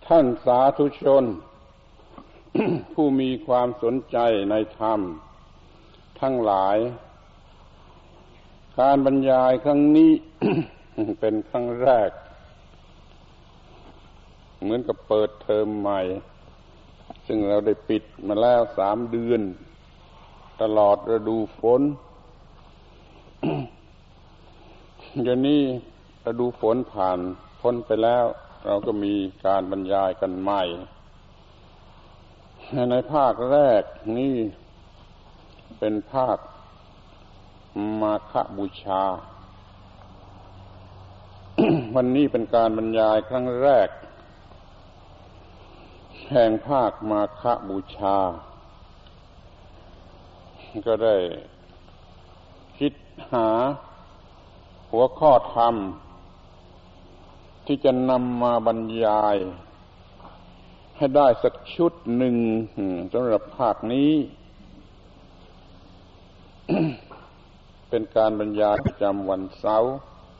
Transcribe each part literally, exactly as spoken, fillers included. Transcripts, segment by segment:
ท่านสาธุชน ผู้มีความสนใจในธรรมทั้งหลายการบรรยายครั้งนี้ เป็นครั้งแรกเหมือนกับเปิดเทอมใหม่ซึ่งเราได้ปิดมาแล้วสามเดือนตลอดฤดูฝน เดี๋ยวนี้ฤดูฝนผ่านพ้นไปแล้วเราก็มีการบรรยายกันใหม่ในภาคแรกนี่เป็นภาคมาฆบูชา วันนี้เป็นการบรรยายครั้งแรกแห่งภาคมาฆบูชาก็ได้คิดหาหัวข้อธรรมที่จะนำมาบรรยายให้ได้สักชุดหนึ่งสำหรับภาคนี้ เป็นการบรรยายประจำวันเสาร์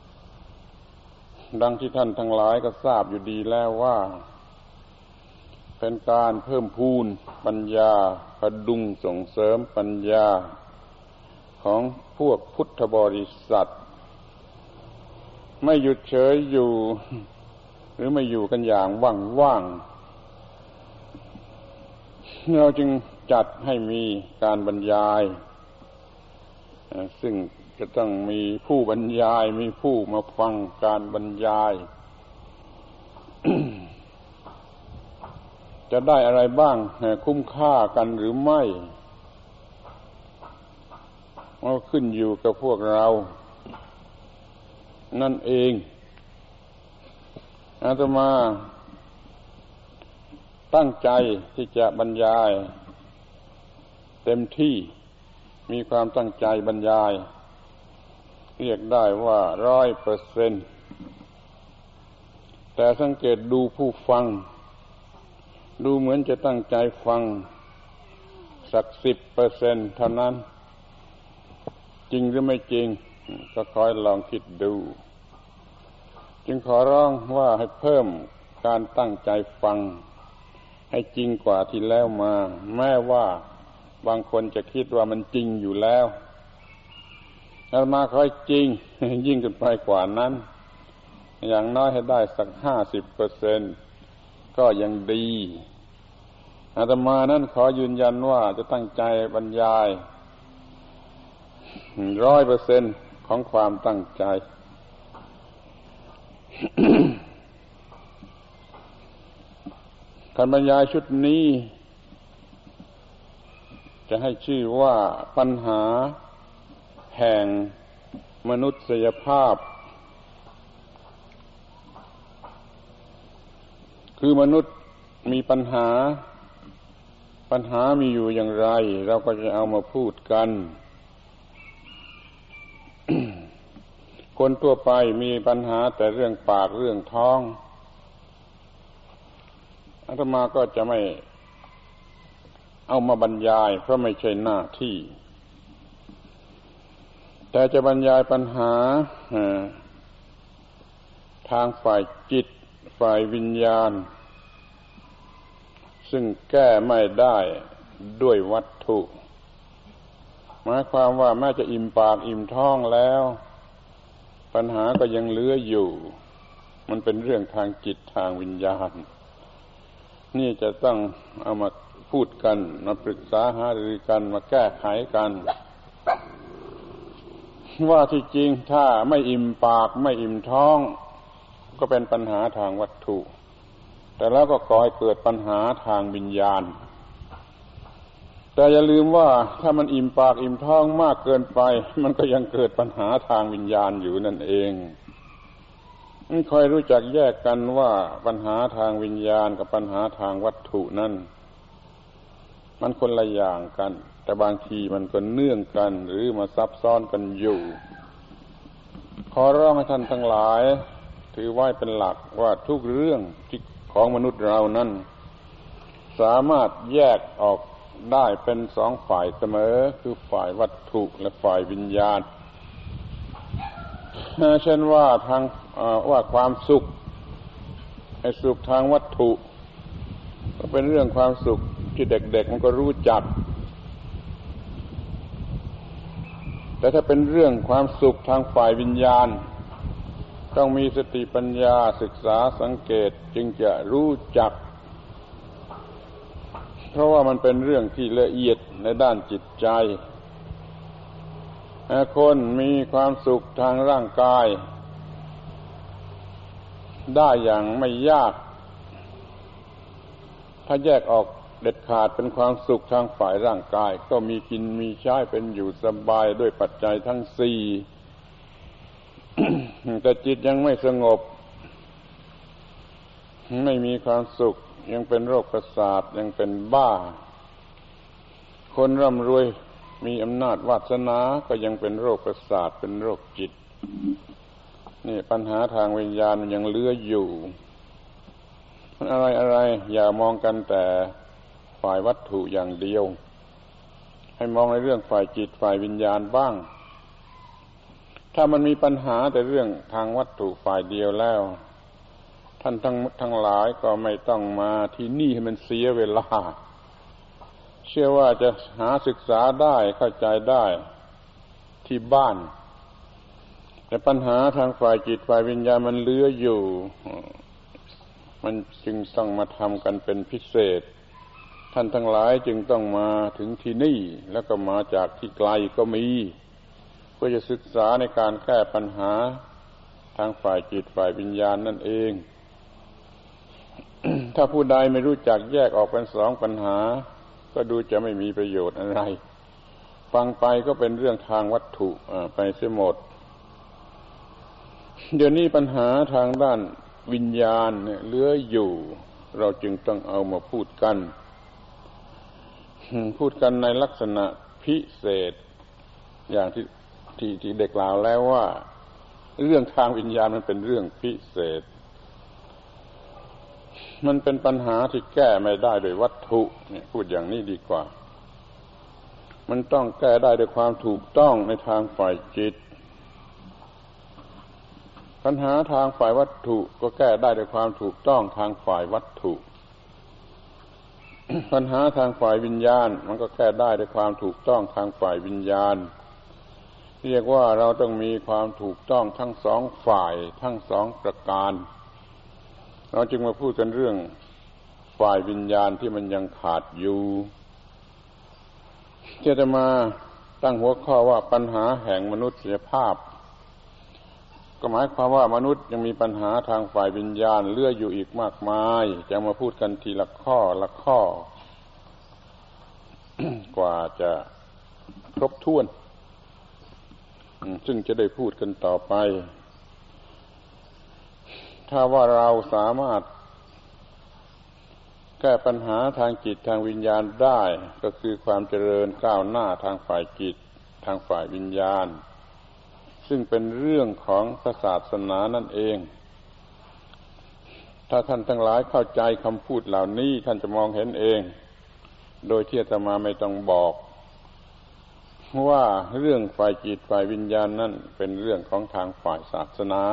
ดังที่ท่านทั้งหลายก็ทราบอยู่ดีแล้วว่าเป็นการเพิ่มพูนปัญญาพดุงส่งเสริมปัญญาของพวกพุทธบริษัทไม่หยุดเฉยอยู่หรือไม่อยู่กันอย่างว่างๆเราจึงจัดให้มีการบรรยายซึ่งจะต้องมีผู้บรรยายมีผู้มาฟังการบรรยาย จะได้อะไรบ้างคุ้มค่ากันหรือไม่ก็ขึ้นอยู่กับพวกเรานั่นเองอาตมาตั้งใจที่จะบรรยายเต็มที่มีความตั้งใจบรรยายเรียกได้ว่าร้อยเปอร์เซ็นต์แต่สังเกตดูผู้ฟังดูเหมือนจะตั้งใจฟังสักสิบเปอร์เซ็นต์เท่านั้นจริงหรือไม่จริงก็คอยลองคิดดูจึงขอร้องว่าให้เพิ่มการตั้งใจฟังให้จริงกว่าที่แล้วมาแม้ว่าบางคนจะคิดว่ามันจริงอยู่แล้วอาตมาขอให้จริงยิ่งขึ้นไปกว่านั้นอย่างน้อยให้ได้สักห้าสิบเปอร์เซ็นต์ก็ยังดีอาตมานั้นขอยืนยันว่าจะตั้งใจบรรยายร้อยเปอร์เซ็นต์ของความตั้งใจ การบรรยายชุดนี้จะให้ชื่อว่าปัญหาแห่งมนุษยภาพคือมนุษย์มีปัญหาปัญหามีอยู่อย่างไรเราก็จะเอามาพูดกัน คนทั่วไปมีปัญหาแต่เรื่องปากเรื่องท้องอาตมาก็จะไม่เอามาบรรยายเพราะไม่ใช่หน้าที่แต่จะบรรยายปัญหาทางฝ่ายจิตฝ่ายวิญญาณซึ่งแก้ไม่ได้ด้วยวัตถุหมายความว่าแม้จะอิ่มปากอิ่มท้องแล้วปัญหาก็ยังเหลืออยู่มันเป็นเรื่องทางจิตทางวิญญาณนี่จะต้องเอามาพูดกันมาปรึกษาหารือกันมาแก้ไขกันว่าที่จริงถ้าไม่อิ่มปากไม่อิ่มท้องก็เป็นปัญหาทางวัตถุแต่แล้วก็ก่อให้เกิดปัญหาทางวิญญาณแต่อย่าลืมว่าถ้ามันอิ่มปากอิ่มท้องมากเกินไปมันก็ยังเกิดปัญหาทางวิญญาณอยู่นั่นเองไม่ค่อยรู้จักแยกกันว่าปัญหาทางวิญญาณกับปัญหาทางวัตถุนั้นมันคนละอย่างกันแต่บางทีมันก็เนื่องกันหรือมาซับซ้อนกันอยู่ขอร้องให้ท่านทั้งหลายถือไว้เป็นหลักว่าทุกเรื่องที่ของมนุษย์เรานั้นสามารถแยกออกได้เป็นสองฝ่ายเสมอคือฝ่ายวัตถุและฝ่ายวิญญาณเช่นว่าทางว่าความสุขไอ้สุขทางวัตถุเป็นเรื่องความสุขที่เด็กๆมันก็รู้จักแต่ถ้าเป็นเรื่องความสุขทางฝ่ายวิญญาณต้องมีสติปัญญาศึกษาสังเกตจึงจะรู้จักเพราะว่ามันเป็นเรื่องที่ละเอียดในด้านจิตใจคนมีความสุขทางร่างกายได้อย่างไม่ยากถ้าแยกออกเด็ดขาดเป็นความสุขทางฝ่ายร่างกายก็มีกินมีใช้เป็นอยู่สบายด้วยปัจจัยทั้งสี่ แต่จิตยังไม่สงบไม่มีความสุขยังเป็นโรคประสาทยังเป็นบ้าคนร่ำรวยมีอำนาจวาสนาก็ยังเป็นโรคประสาทเป็นโรคจิตนี่ปัญหาทางวิญญาณมันยังเหลืออยู่อะไรอะไรอย่ามองกันแต่ฝ่ายวัตถุอย่างเดียวให้มองในเรื่องฝ่ายจิตฝ่ายวิญญาณบ้างถ้ามันมีปัญหาแต่เรื่องทางวัตถุฝ่ายเดียวแล้วท่านทั้งทั้งหลายก็ไม่ต้องมาที่นี่ให้มันเสียเวลาเชื่อว่าจะหาศึกษาได้เข้าใจได้ที่บ้านแต่ปัญหาทางฝ่ายจิตฝ่ายวิญญาณมันเหลืออยู่มันจึงต้องมาทำกันเป็นพิเศษท่านทั้งหลายจึงต้องมาถึงที่นี่แล้วก็มาจากที่ไกลก็มีเพื่อจะศึกษาในการแก้ปัญหาทางฝ่ายจิตฝ่ายวิญญาณนั่นเอง ถ้าผู้ใดไม่รู้จักแยกออกเป็นสองปัญหาก็ดูจะไม่มีประโยชน์อะไรฟังไปก็เป็นเรื่องทางวัตถุไปเสียหมดเดี๋ยวนี้ปัญหาทางด้านวิญญาณเนี่ยเหลืออยู่เราจึงต้องเอามาพูดกันพูดกันในลักษณะพิเศษอย่างที่ที่ที่ได้กล่าวแล้วว่าเรื่องทางวิญญาณมันเป็นเรื่องพิเศษมันเป็นปัญหาที่แก้ไม่ได้โดยวัตถุเนี่ยพูดอย่างนี้ดีกว่ามันต้องแก้ได้ด้วยความถูกต้องในทางฝ่ายจิตปัญหาทางฝ่ายวัตถุก็แก้ได้ด้วยความถูกต้องทางฝ่ายวัตถุ ปัญหาทางฝ่ายวิญญาณมันก็แก้ได้ด้วยความถูกต้องทางฝ่ายวิญญาณเรียกว่าเราต้องมีความถูกต้องทั้งสองฝ่ายทั้งสองประการเราจึงมาพูดกันเรื่องฝ่ายวิญญาณที่มันยังขาดอยู่จะมาตั้งหัวข้อว่าปัญหาแห่งมนุษยภาพก็หมายความว่ามนุษย์ยังมีปัญหาทางฝ่ายวิญญาณเหลืออยู่อีกมากมายจะมาพูดกันทีละข้อละข้อ กว่าจะครบถ้วนซึ่งจะได้พูดกันต่อไปถ้าว่าเราสามารถแก้ปัญหาทางจิตทางวิญญาณได้ก็คือความเจริญก้าวหน้าทางฝ่ายจิตทางฝ่ายวิญญาณซึ่งเป็นเรื่องของศาสนานั่นเองถ้าท่านทั้งหลายเข้าใจคำพูดเหล่านี้ท่านจะมองเห็นเองโดยที่อาตมาไม่ต้องบอกว่าเรื่องฝ่ายจิตฝ่ายวิญญาณนั่นเป็นเรื่องของทางฝ่ายศาสนา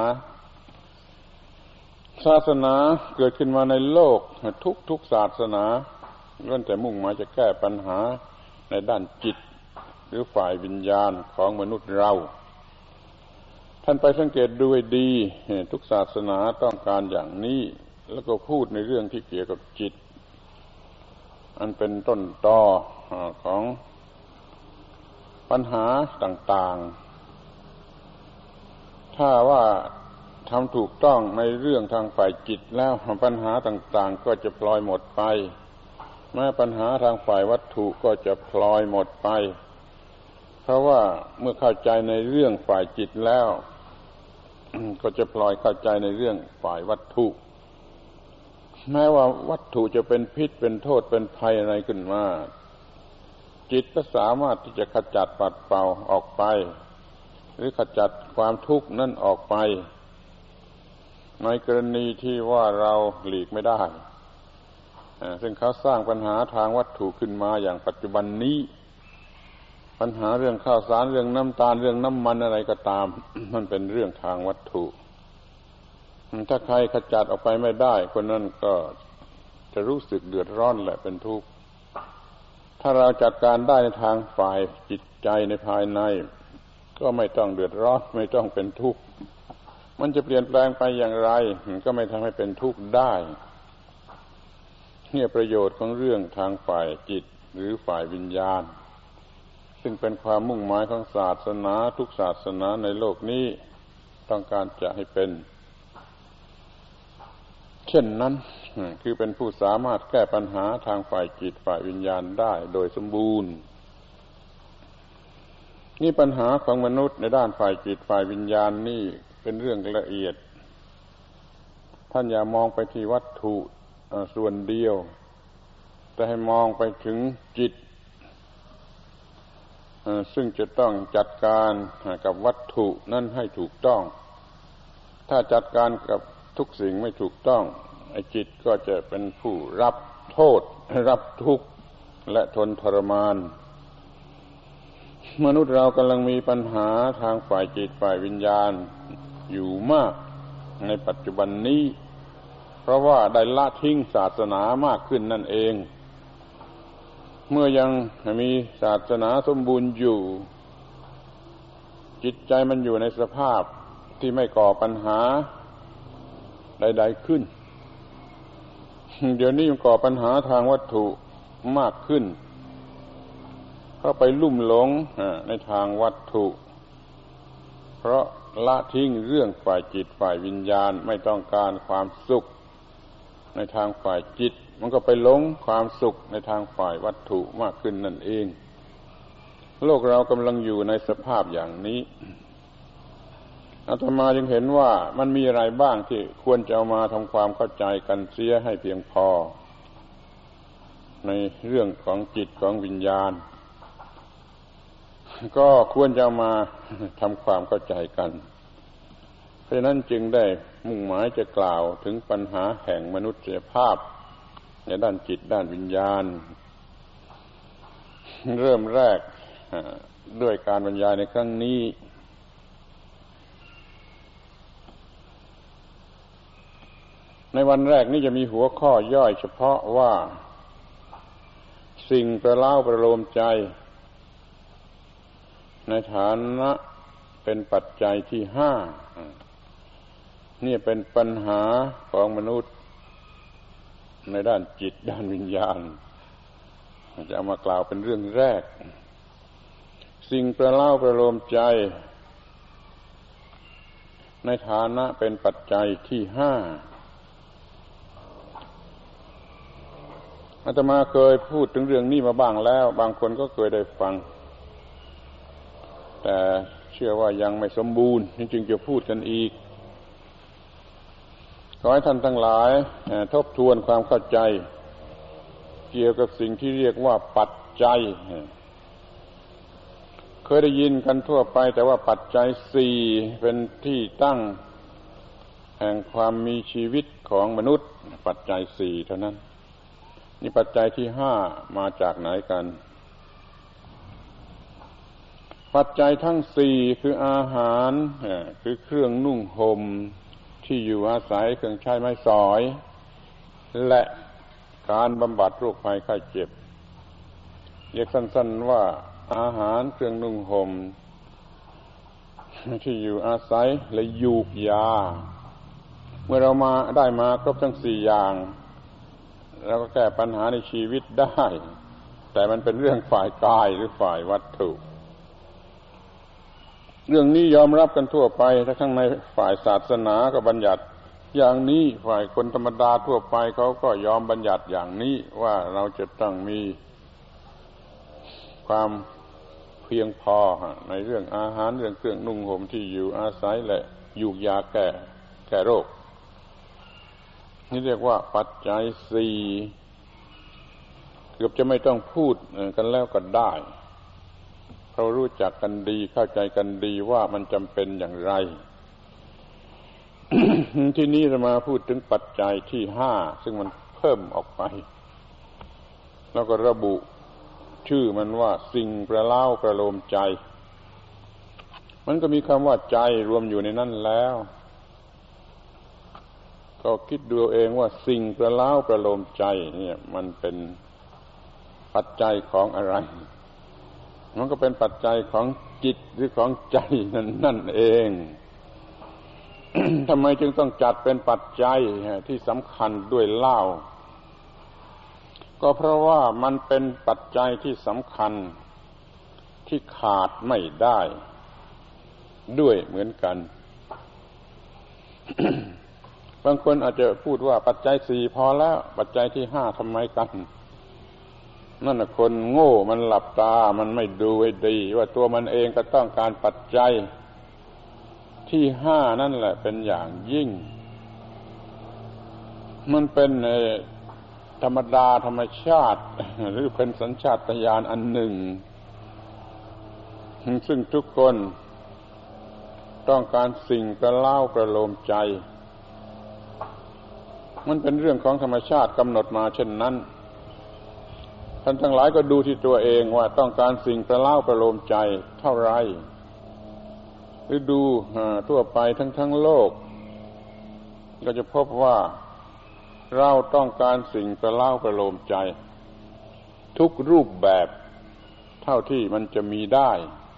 ศาสนาเกิดขึ้นมาในโลกทุกทุกศาสนาล้วนแต่มุ่งหมายจะแก้ปัญหาในด้านจิตหรือฝ่ายวิญญาณของมนุษย์เราท่านไปสังเกตดูให้ดีทุกศาสนาต้องการอย่างนี้แล้วก็พูดในเรื่องที่เกี่ยวกับจิตอันเป็นต้นตอของปัญหาต่างๆถ้าว่าทำถูกต้องในเรื่องทางฝ่ายจิตแล้วปัญหาต่างๆก็จะพลอยหมดไปแม้ปัญหาทางฝ่ายวัตถุก็จะพลอยหมดไปเพราะว่าเมื่อเข้าใจในเรื่องฝ่ายจิตแล้ว ก็จะพลอยเข้าใจในเรื่องฝ่ายวัตถุแม้ว่าวัตถุจะเป็นพิษเป็นโทษเป็นภัยอะไรขึ้นมาจิตก็สามารถที่จะขจัดปัดเป่าออกไปหรือขจัดความทุกข์นั่นออกไปในกรณีที่ว่าเราหลีกไม่ได้ซึ่งเขาสร้างปัญหาทางวัตถุขึ้นมาอย่างปัจจุบันนี้ปัญหาเรื่องข้าวสารเรื่องน้ำตาลเรื่องน้ำมันอะไรก็ตาม มันเป็นเรื่องทางวัตถุถ้าใครขจัดออกไปไม่ได้คนนั้นก็จะรู้สึกเดือดร้อนและเป็นทุกข์ถ้าเราจัดการได้ในทางฝ่ายจิตใจในภายในก็ไม่ต้องเดือดร้อนไม่ต้องเป็นทุกข์มันจะเปลี่ยนแปลงไปอย่างไรก็ไม่ทำให้เป็นทุกข์ได้นี่ประโยชน์ของเรื่องทางฝ่ายจิตหรือฝ่ายวิญญาณซึ่งเป็นความมุ่งหมายของศาสนาทุกศาสนาในโลกนี้ต้องการจะให้เป็นเช่นนั้นคือเป็นผู้สามารถแก้ปัญหาทางฝ่ายจิตฝ่ายวิญญาณได้โดยสมบูรณ์นี่ปัญหาของมนุษย์ในด้านฝ่ายจิตฝ่ายวิญญาณนี่เป็นเรื่องละเอียดท่านอย่ามองไปที่วัตถุส่วนเดียวแต่ให้มองไปถึงจิตซึ่งจะต้องจัดการกับวัตถุนั่นให้ถูกต้องถ้าจัดการกับทุกสิ่งไม่ถูกต้องไอ้จิตก็จะเป็นผู้รับโทษรับทุกข์และทนทรมานมนุษย์เรากำลังมีปัญหาทางฝ่ายจิตฝ่ายวิญญาณอยู่มากในปัจจุบันนี้เพราะว่าได้ละทิ้งศาสนามากขึ้นนั่นเองเมื่อยังมีศาสนาสมบูรณ์อยู่จิตใจมันอยู่ในสภาพที่ไม่ก่อปัญหาใดๆขึ้นเดี๋ยวนี้มันก่อปัญหาทางวัตถุมากขึ้นเข้าไปลุ่มหลงในทางวัตถุเพราะละทิ้งเรื่องฝ่ายจิตฝ่ายวิญญาณไม่ต้องการความสุขในทางฝ่ายจิตมันก็ไปหลงความสุขในทางฝ่ายวัตถุมากขึ้นนั่นเองโลกเรากำลังอยู่ในสภาพอย่างนี้อาตมาจึงเห็นว่ามันมีอะไรบ้างที่ควรจะเอามาทำความเข้าใจกันเสียให้เพียงพอในเรื่องของจิตของวิญญาณก็ควรจะเอามาทำความเข้าใจกันเพราะฉะนั้นจึงได้มุ่งหมายจะกล่าวถึงปัญหาแห่งมนุษยภาพในด้านจิตด้านวิญญาณเริ่มแรกด้วยการบรรยายในครั้งนี้ในวันแรกนี้จะมีหัวข้อย่อยเฉพาะว่าสิ่งประเล้าประโลมใจในฐานะเป็นปัจจัยที่ห้านี่เป็นปัญหาของมนุษย์ในด้านจิตด้านวิญญาณจะเอามากล่าวเป็นเรื่องแรกสิ่งประเล้าประโลมใจในฐานะเป็นปัจจัยที่ห้าอาตมาเคยพูดถึงเรื่องนี้มาบ้างแล้วบางคนก็เคยได้ฟังแต่เชื่อว่ายังไม่สมบูรณ์จึงจะพูดกันอีกขอให้ท่านทั้งหลายทบทวนความเข้าใจเกี่ยวกับสิ่งที่เรียกว่าปัจจัยเคยได้ยินกันทั่วไปแต่ว่าปัจจัยสี่เป็นที่ตั้งแห่งความมีชีวิตของมนุษย์ปัจจัยสี่เท่านั้นนี่ปัจจัยที่ห้ามาจากไหนกันปัจจัยทั้งสี่คืออาหารคือเครื่องนุ่งห่มที่อยู่อาศัยเครื่องใช้ไม้สอยและการบำบัดโรคภัยไข้เจ็บเรียกสั้นๆว่าอาหารเครื่องนุ่งห่มที่อยู่อาศัยและยูกยาเมื่อเรามาได้มาครบทั้งสี่อย่างเราก็แก้ปัญหาในชีวิตได้แต่มันเป็นเรื่องฝ่ายกายหรือฝ่ายวัตถุเรื่องนี้ยอมรับกันทั่วไปถ้าข้างในฝ่ายศาสนาก็บัญญัติอย่างนี้ฝ่ายคนธรรมดาทั่วไปเขาก็ยอมบัญญัติอย่างนี้ว่าเราจะต้องมีความเพียงพอในเรื่องอาหารเรื่องเครื่องนุ่งห่มที่อยู่อาศัยและยูกยาแก้แก้โรคนี่เรียกว่าปัจจัยสี่เกือบจะไม่ต้องพูดกันแล้วก็ได้เรารู้จักกันดีเข้าใจกันดีว่ามันจำเป็นอย่างไร ที่นี้จะมาพูดถึงปัจจัยที่ห้าซึ่งมันเพิ่มออกไปแล้วก็ระบุชื่อมันว่าสิ่งประเล้าประโลมใจมันก็มีคำว่าใจรวมอยู่ในนั้นแล้วก็ก็คิดดูเองว่าสิ่งประเล้าประโลมใจเนี่ยมันเป็นปัจจัยของอะไรมันก็เป็นปัจจัยของจิตหรือของใจนั่นนั่นเอง ทำไมจึงต้องจัดเป็นปัจจัยที่สำคัญด้วยเหล้าก็เพราะว่ามันเป็นปัจจัยที่สำคัญที่ขาดไม่ได้ด้วยเหมือนกัน บางคนอาจจะพูดว่าปัจจัยสี่พอแล้วปัจจัยที่ห้าทำไมกันนั่นน่ะคนโง่มันหลับตามันไม่ดูให้ดีว่าตัวมันเองก็ต้องการปัจจัยที่ห้านั่นแหละเป็นอย่างยิ่งมันเป็นธรรมดาธรรมชาติหรือเป็นสัญชาตญาณอันหนึ่งซึ่งทุกคนต้องการสิ่งประเล้าประโลมใจมันเป็นเรื่องของธรรมชาติกำหนดมาเช่นนั้นท่านทั้งหลายก็ดูที่ตัวเองว่าต้องการสิ่งประเล้าประโลมใจเท่าไรหรือดูทั่วไปทั้งทั้งโลกก็จะพบว่าเราต้องการสิ่งประเล้าประโลมใจทุกรูปแบบเท่าที่มันจะมีได้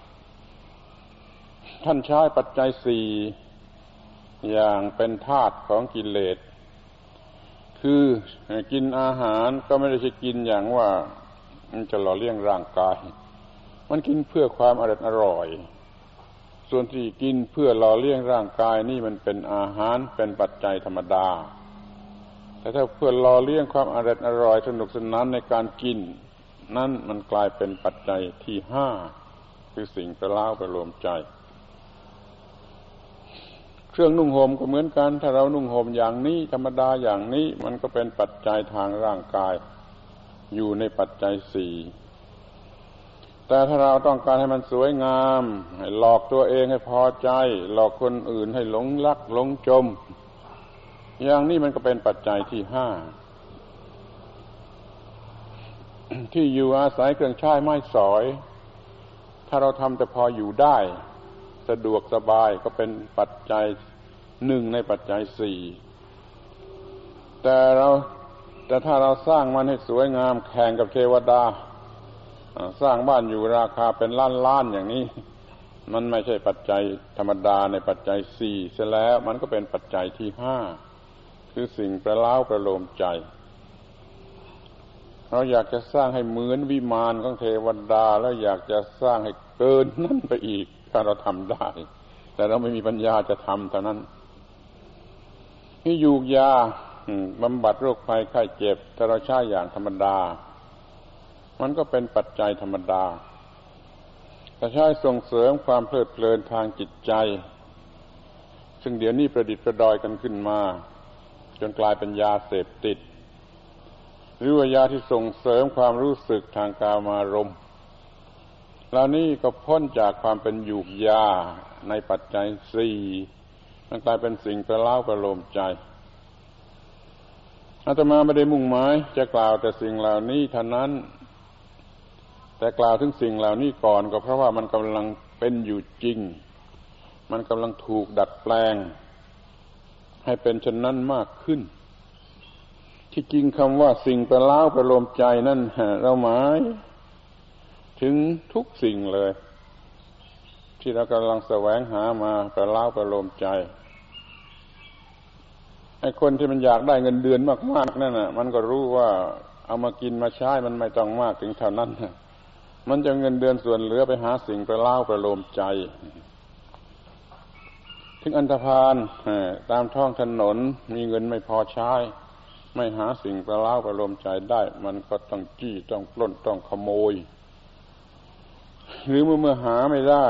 ท่านใช้ปัจจัยสี่อย่างเป็นธาตุของกิเลสคือกินอาหารก็ไม่ได้ใช่กินอย่างว่ามันจะหล่อเลี้ยงร่างกายมันกินเพื่อความอร่อยอร่อยส่วนที่กินเพื่อหล่อเลี้ยงร่างกายนี่มันเป็นอาหารเป็นปัจจัยธรรมดาแต่ถ้าเพื่อหล่อเลี้ยงความอร่อยอร่อยสนุกสนานในการกินนั่นมันกลายเป็นปัจจัยที่ห้าคือสิ่งประเล้าประโลมใจเครื่องนุ่งห่มก็เหมือนกันถ้าเรานุ่งห่มอย่างนี้ธรรมดาอย่างนี้มันก็เป็นปัจจัยทางร่างกายอยู่ในปัจจัยสี่แต่ถ้าเราต้องการให้มันสวยงามให้หลอกตัวเองให้พอใจหลอกคนอื่นให้หลงรักหลงจมอย่างนี้มันก็เป็นปัจจัยที่ห้า ที่อยู่อาศัยเครื่องใช้ไม้สอยถ้าเราทำแต่พออยู่ได้สะดวกสบายก็เป็นปัจจัยหนึ่งในปัจจัยสี่แต่เราแต่ถ้าเราสร้างมันให้สวยงามแข่งกับเทวดาสร้างบ้านอยู่ราคาเป็นล้านๆอย่างนี้มันไม่ใช่ปัจจัยธรรมดาในปัจจัยสี่เสียแล้วมันก็เป็นปัจจัยที่ห้าคือสิ่งประเล้าประโลมใจเราอยากจะสร้างให้เหมือนวิมานของเทวดาแล้วอยากจะสร้างให้เกินนั่นไปอีกถ้าเราทำได้แต่เราไม่มีปัญญาจะทำเท่านั้นที่ยูกยาบำบัดโรคภัยไข้เจ็บถ้าเราใช้อย่างธรรมดามันก็เป็นปัจจัยธรรมดาแต่ใช้ส่งเสริมความเพลิดเพลินทางจิตใจซึ่งเดี๋ยวนี้ประดิษฐ์ประดอยกันขึ้นมาจนกลายเป็นยาเสพติดหรือว่ายาที่ส่งเสริมความรู้สึกทางกามารมณ์เหล่านี้ก็พ้นจากความเป็นยูกยาในปัจจัยสี่มันกลายเป็นสิ่งประเล้าประโลมใจอาตมาไม่ได้มุ่งหมายจะกล่าวแต่สิ่งเหล่านี้เท่านั้นแต่กล่าวถึงสิ่งเหล่านี้ก่อนก็เพราะว่ามันกำลังเป็นอยู่จริงมันกำลังถูกดัดแปลงให้เป็นเช่นนั้นมากขึ้นที่จริงคำว่าสิ่งประเล้าประโลมใจนั่นเราหมายถึงทุกสิ่งเลยที่เรากำลังแสวงหามาประเล้าประโลมใจไอ้คนที่มันอยากได้เงินเดือนมากๆนั่นน่ะมันก็รู้ว่าเอามากินมาใช้มันไม่ต้องมากถึงเท่านั้นมันจะเงินเดือนส่วนเหลือไปหาสิ่งประเล้าประโลมใจถึงอันธพาลตามท้องถนนมีเงินไม่พอใช้ไม่หาสิ่งประเล้าประโลมใจได้มันก็ต้องจี้ต้องปล้นต้องขโมยหรือเมื่อเมื่อหาไม่ได้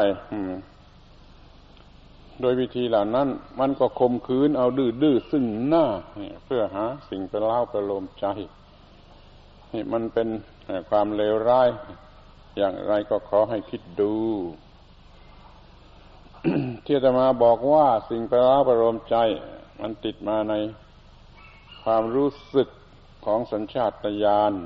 โดยวิธีเหล่านั้นมันก็ข่มขืนเอาดื้อๆซึ่งหน้าเพื่อหาสิ่งประเล้าประโลมใจนี่มันเป็นความเลวร้ายอย่างไรก็ขอให้คิดดู ที่อาตมาบอกว่าสิ่งประเล้าประโลมใจมันติดมาในความรู้สึกของสัญชาตญาณ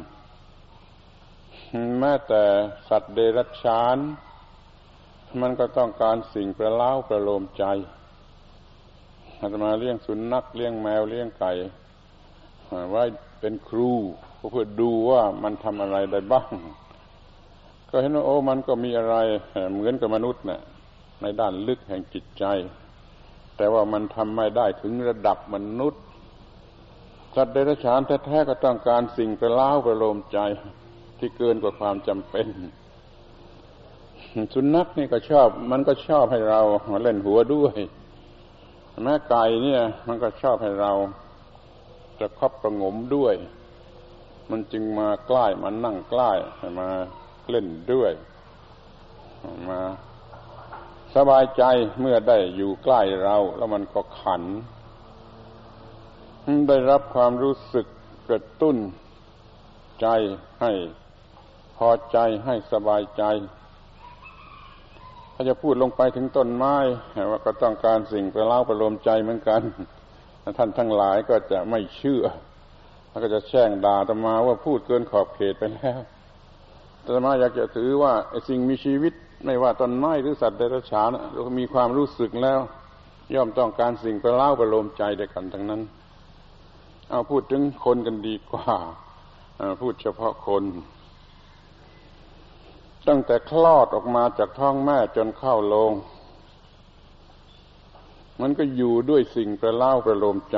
แม้แต่สัตว์เดรัจฉานมันก็ต้องการสิ่งประเล้าประโลมใจอาตมาเลี้ยงสุนัขเลี้ยงแมวเลี้ยงไก่ไว้เป็นครูเพื่อดูว่ามันทำอะไรได้บ้างก็เห็นว่าโอ้มันก็มีอะไรเหมือนกับมนุษย์น่ะในด้านลึกแห่งจิตใจแต่ว่ามันทำไม่ได้ถึงระดับมนุษย์สัตว์เดรัจฉานแท้ๆก็ต้องการสิ่งประเล้าประโลมใจที่เกินกว่าความจำเป็นสุนัขนี่ก็ชอบมันก็ชอบให้เรามาเล่นหัวด้วยแม่ไก่เนี่ยมันก็ชอบให้เราจะคบประงมด้วยมันจึงมาใกล้มานั่งใกล้มาเล่นด้วยมาสบายใจเมื่อได้อยู่ใกล้เราแล้วมันก็ขันได้รับความรู้สึกกระตุ้นใจให้พอใจให้สบายใจถ้าจะพูดลงไปถึงต้นไม้ว่าก็ต้องการสิ่งประเล้าประโลมใจเหมือนกันท่านทั้งหลายก็จะไม่เชื่อแล้วก็จะแช่งด่าอาตมาว่าพูดเกินขอบเขตไปแล้วอาตมาอยากจะถือว่าไอ้สิ่งมีชีวิตไม่ว่าต้นไม้หรือสัตว์เดรัจฉานมีความรู้สึกแล้วย่อมต้องการสิ่งประเล้าประโลมใจด้วยกันทั้งนั้นเอาพูดถึงคนกันดีกว่าพูดเฉพาะคนตั้งแต่คลอดออกมาจากท้องแม่จนเข้าโลงมันก็อยู่ด้วยสิ่งประเล้าประโลมใจ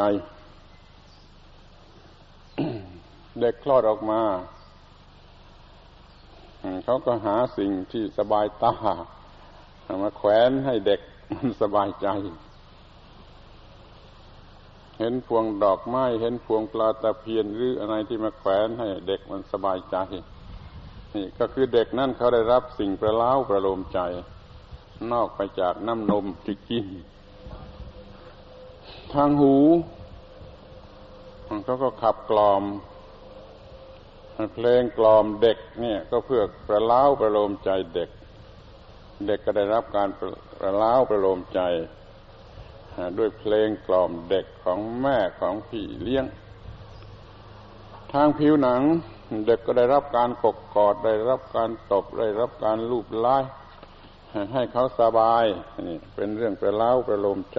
เด็กคลอดออกมาเขาก็หาสิ่งที่สบายตามาแขวนให้เด็กมันสบายใจเห็นพวงดอกไม้เห็นพวงปลาตะเพียนหรืออะไรที่มาแขวนให้เด็กมันสบายใจนี่ก็คือเด็กนั่นเขาได้รับสิ่งประเล้าประโลมใจนอกไปจากน้ำนมที่กินทางหูเขาก็ขับกล่อมเพลงกล่อมเด็กเนี่ยก็เพื่อประเล้าประโลมใจเด็กเด็กก็ได้รับการประเล้าประโลมใจด้วยเพลงกล่อมเด็กของแม่ของพี่เลี้ยงทางผิวหนังเด็กก็ได้รับการกกกอดได้รับการตบได้รับการลูบไล้ให้เขาสบายนี่เป็นเรื่องประเล้าประโลมใจ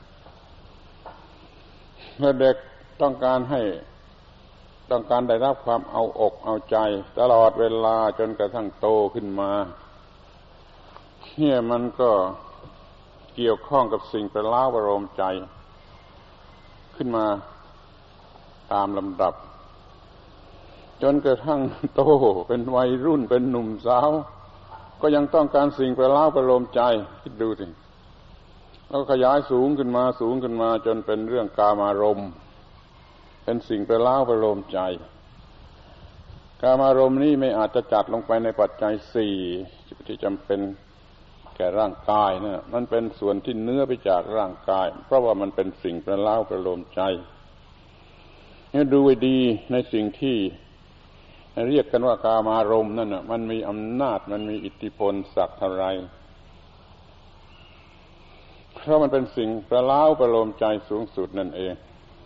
เมื่อเด็กต้องการให้ต้องการได้รับความเอาอกเอาใจตลอดเวลาจนกระทั่งโตขึ้นมาเนี่ยมันก็เกี่ยวข้องกับสิ่งประเล้าประโลมใจขึ้นมาตามลำดับจนกระทั่งโตเป็นวัยรุ่นเป็นหนุ่มสาวก็ยังต้องการสิ่งประเล้าประโลมใจคิดดูสิแล้วขยายสูงขึ้นมาสูงขึ้นมาจนเป็นเรื่องกามารมณ์เป็นสิ่งประเล้าประโลมใจกามารมณ์นี้ไม่อาจจะจัดลงไปในปัจจัยสี่ที่จำเป็นแก่ร่างกายนะมันเป็นส่วนที่เนื้อไปจากร่างกายเพราะว่ามันเป็นสิ่งประเล้าประโลมใจนี่ดูไว้ดีในสิ่งที่เรียกกันว่ากามารมณ์นั่นน่ะมันมีอำนาจมันมีอิทธิพลสักเท่าไรเพราะมันเป็นสิ่งประเล้าประโลมใจสูงสุดนั่นเอง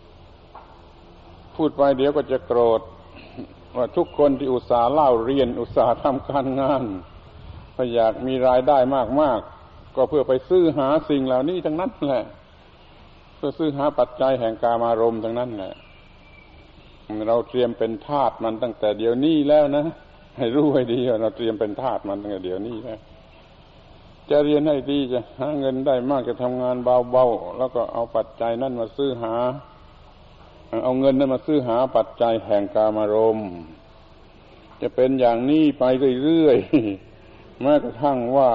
พูดไปเดี๋ยวก็จะโกรธว่าทุกคนที่อุตส่าห์เล่าเรียนอุตส่าห์ทำการงานพยายามมีรายได้มากๆก็เพื่อไปซื้อหาสิ่งเหล่านี้ทั้งนั้นแหละเพื่อซื้อหาปัจจัยแห่งกามารมณ์ทั้งนั้นแหละเราเตรียมเป็นทาสมันตั้งแต่เดี๋ยวนี้แล้วนะให้รู้ให้ดีว่าเราเตรียมเป็นทาสมันตั้งแต่เดี๋ยวนี้แล้วจะเรียนให้ดีจะหาเงินได้มากจะทำงานเบาๆแล้วก็เอาปัจจัยนั้นมาซื้อหาเอาเงินนั้นมาซื้อหาปัจจัยแห่งกามารมณ์จะเป็นอย่างนี้ไปเรื่อยๆแม้กระทั่งว่า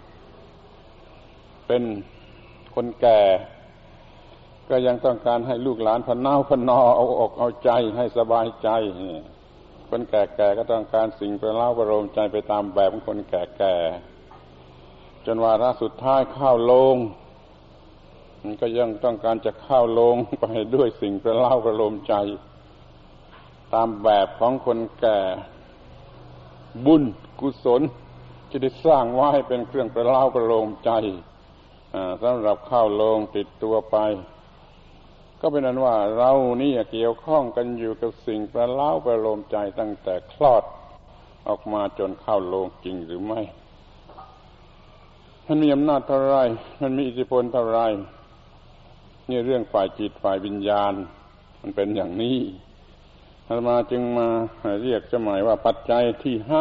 เป็นคนแก่ก็ยังต้องการให้ลูกหลานพะเนาพะนอเอาอกเอาใจให้สบายใจคนแก่ๆก็ต้องการสิ่งประเล้าประโลมใจไปตามแบบของคนแก่ๆจนวาระสุดท้ายเข้าโลงมันก็ยังต้องการจะเข้าโลงไปด้วยสิ่งประเล้าประโลมใจตามแบบของคนแก่บุญกุศลจะได้สร้างไว้เป็นเครื่องประเล้าประโลมใจสำหรับเข้าโลงติดตัวไปก็เป็นนั้นว่าเรานี่เกี่ยวข้องกันอยู่กับสิ่งประเล้าประโลมใจตั้งแต่คลอดออกมาจนเข้าโลงจริงหรือไม่มันมีอำนาจเท่าไรมันมีอิทธิพลเท่าไรนี่เรื่องฝ่ายจิตฝ่ายวิญญาณมันเป็นอย่างนี้อาตมาจึงมาเรียกสมัยว่าปัจจัยที่ห้า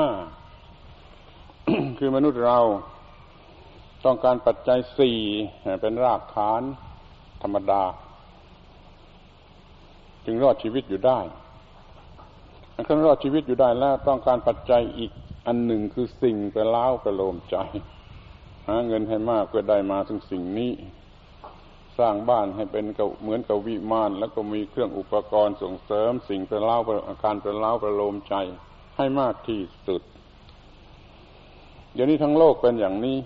คือมนุษย์เราต้องการปัจจัยสี่เป็นรากฐานธรรมดาจึงรอดชีวิตอยู่ได้ถ้ารอดชีวิตอยู่ได้แล้วต้องการปัจจัยอีกอันหนึ่งคือสิ่งไปเล้าประโลมใจหาเงินให้มากเพื่อได้มาถึงสิ่งนี้สร้างบ้านให้เป็นเหมือนกับวิมานแล้วก็มีเครื่องอุปกรณ์ส่งเสริมสิ่งไปเล้าอาการไปเล้าประโลมใจให้มากที่สุดเดี๋ยวนี้ทั้งโลกเป็นอย่างนี้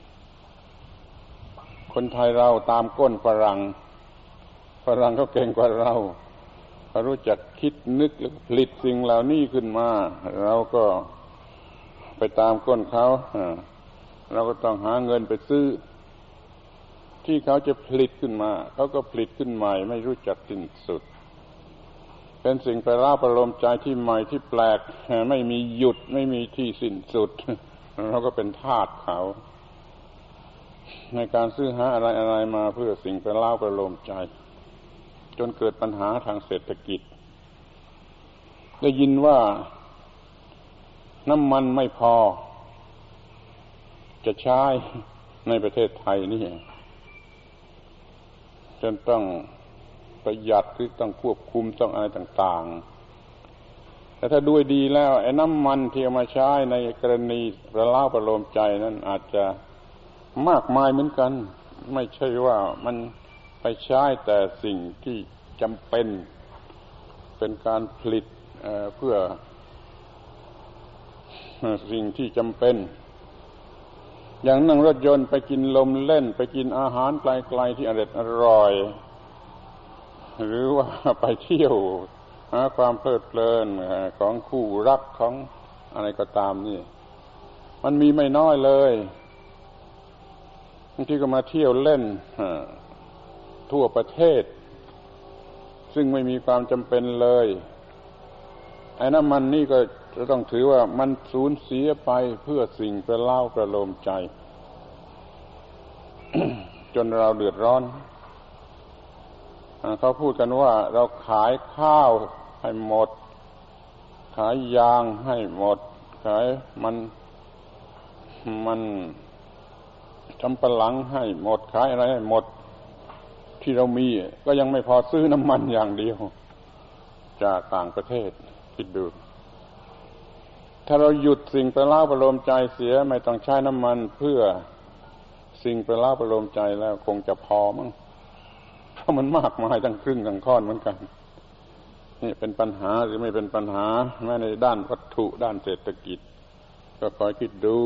คนไทยเราตามก้นฝรั่งฝรั่งเขาเก่งกว่าเราเขารู้จักคิดนึกและผลิตสิ่งเหล่านี้ขึ้นมาเราก็ไปตามก้นเขาเราก็ต้องหาเงินไปซื้อที่เขาจะผลิตขึ้นมาเขาก็ผลิตขึ้นใหม่ไม่รู้จักสิ้นสุดเป็นสิ่งไปล่าประโลมใจที่ใหม่ที่แปลกไม่มีหยุดไม่มีที่สิ้นสุดเราก็เป็นทาสเขาในการซื้อหาอะไรอะไรมาเพื่อสิ่งไปล่าประโลมใจจนเกิดปัญหาทางเศรษฐกิจได้ยินว่าน้ำมันไม่พอจะใช้ในประเทศไทยนี่จนต้องประหยัดหรือต้องควบคุมต้องอะไรต่างๆแต่ถ้าด้วยดีแล้วไอ้น้ำมันที่เอามาใช้ในกรณีประล่าประโลมใจนั้นอาจจะมากมายเหมือนกันไม่ใช่ว่ามันไปใช้แต่สิ่งที่จำเป็นเป็นการผลิต เอ่อ เพื่อสิ่งที่จำเป็นอย่างนั่งรถยนต์ไปกินลมเล่นไปกินอาหารไกลๆที่อร่อยอร่อยหรือว่าไปเที่ยวหาความเพลิดเพลินของคู่รักของอะไรก็ตามนี่มันมีไม่น้อยเลยบางทีก็มาเที่ยวเล่นทั่วประเทศซึ่งไม่มีความจำเป็นเลยไอ้น้ำมันนี่ก็จะต้องถือว่ามันสูญเสียไปเพื่อสิ่งประเล้าประโลมใจ จนเราเดือดร้อนเขาพูดกันว่าเราขายข้าวให้หมดขายยางให้หมดขายมันมันทำปะหลังให้หมดขายอะไรให้หมดที่เรามีก็ยังไม่พอซื้อน้ำมันอย่างเดียวจากต่างประเทศคิดดูถ้าเราหยุดสิ่งไปเล้าประโลมใจเสียไม่ต้องใช้น้ำมันเพื่อสิ่งไปเล้าประโลมใจแล้วคงจะพอมั้งเพราะมันมากมายทั้งครึ่งทั้งค่อนเหมือนกันนี่เป็นปัญหาหรือไม่เป็นปัญหาแม้ในด้านวัตถุด้านเศรษฐกิจก็คอยคิดดู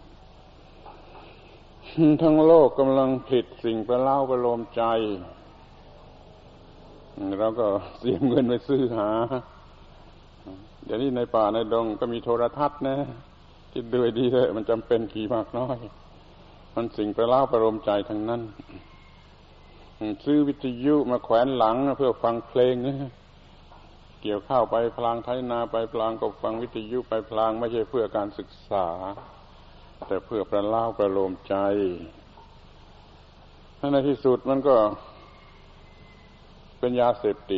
ทั้งโลกกำลังผลิตสิ่งไปเล้าประโลมใจเราก็เสียเงินไปซื้อหาเดี๋ยวนี้ในป่าในดงก็มีโทรทัศน์นะคิดดูดีเลยมันจำเป็นกี่มากน้อยมันสิ่งไปเล้าประโลมใจทั้งนั้นซื้อวิทยุมาแขวนหลังเพื่อฟังเพลงเกี่ยวข้าวไปพลางไถนาไปพลางก็ฟังวิทยุไปพลางไม่ใช่เพื่อการศึกษาแต่เพื่อประเล้าประโลมใจในที่สุดมันก็เป็นยาเสพติด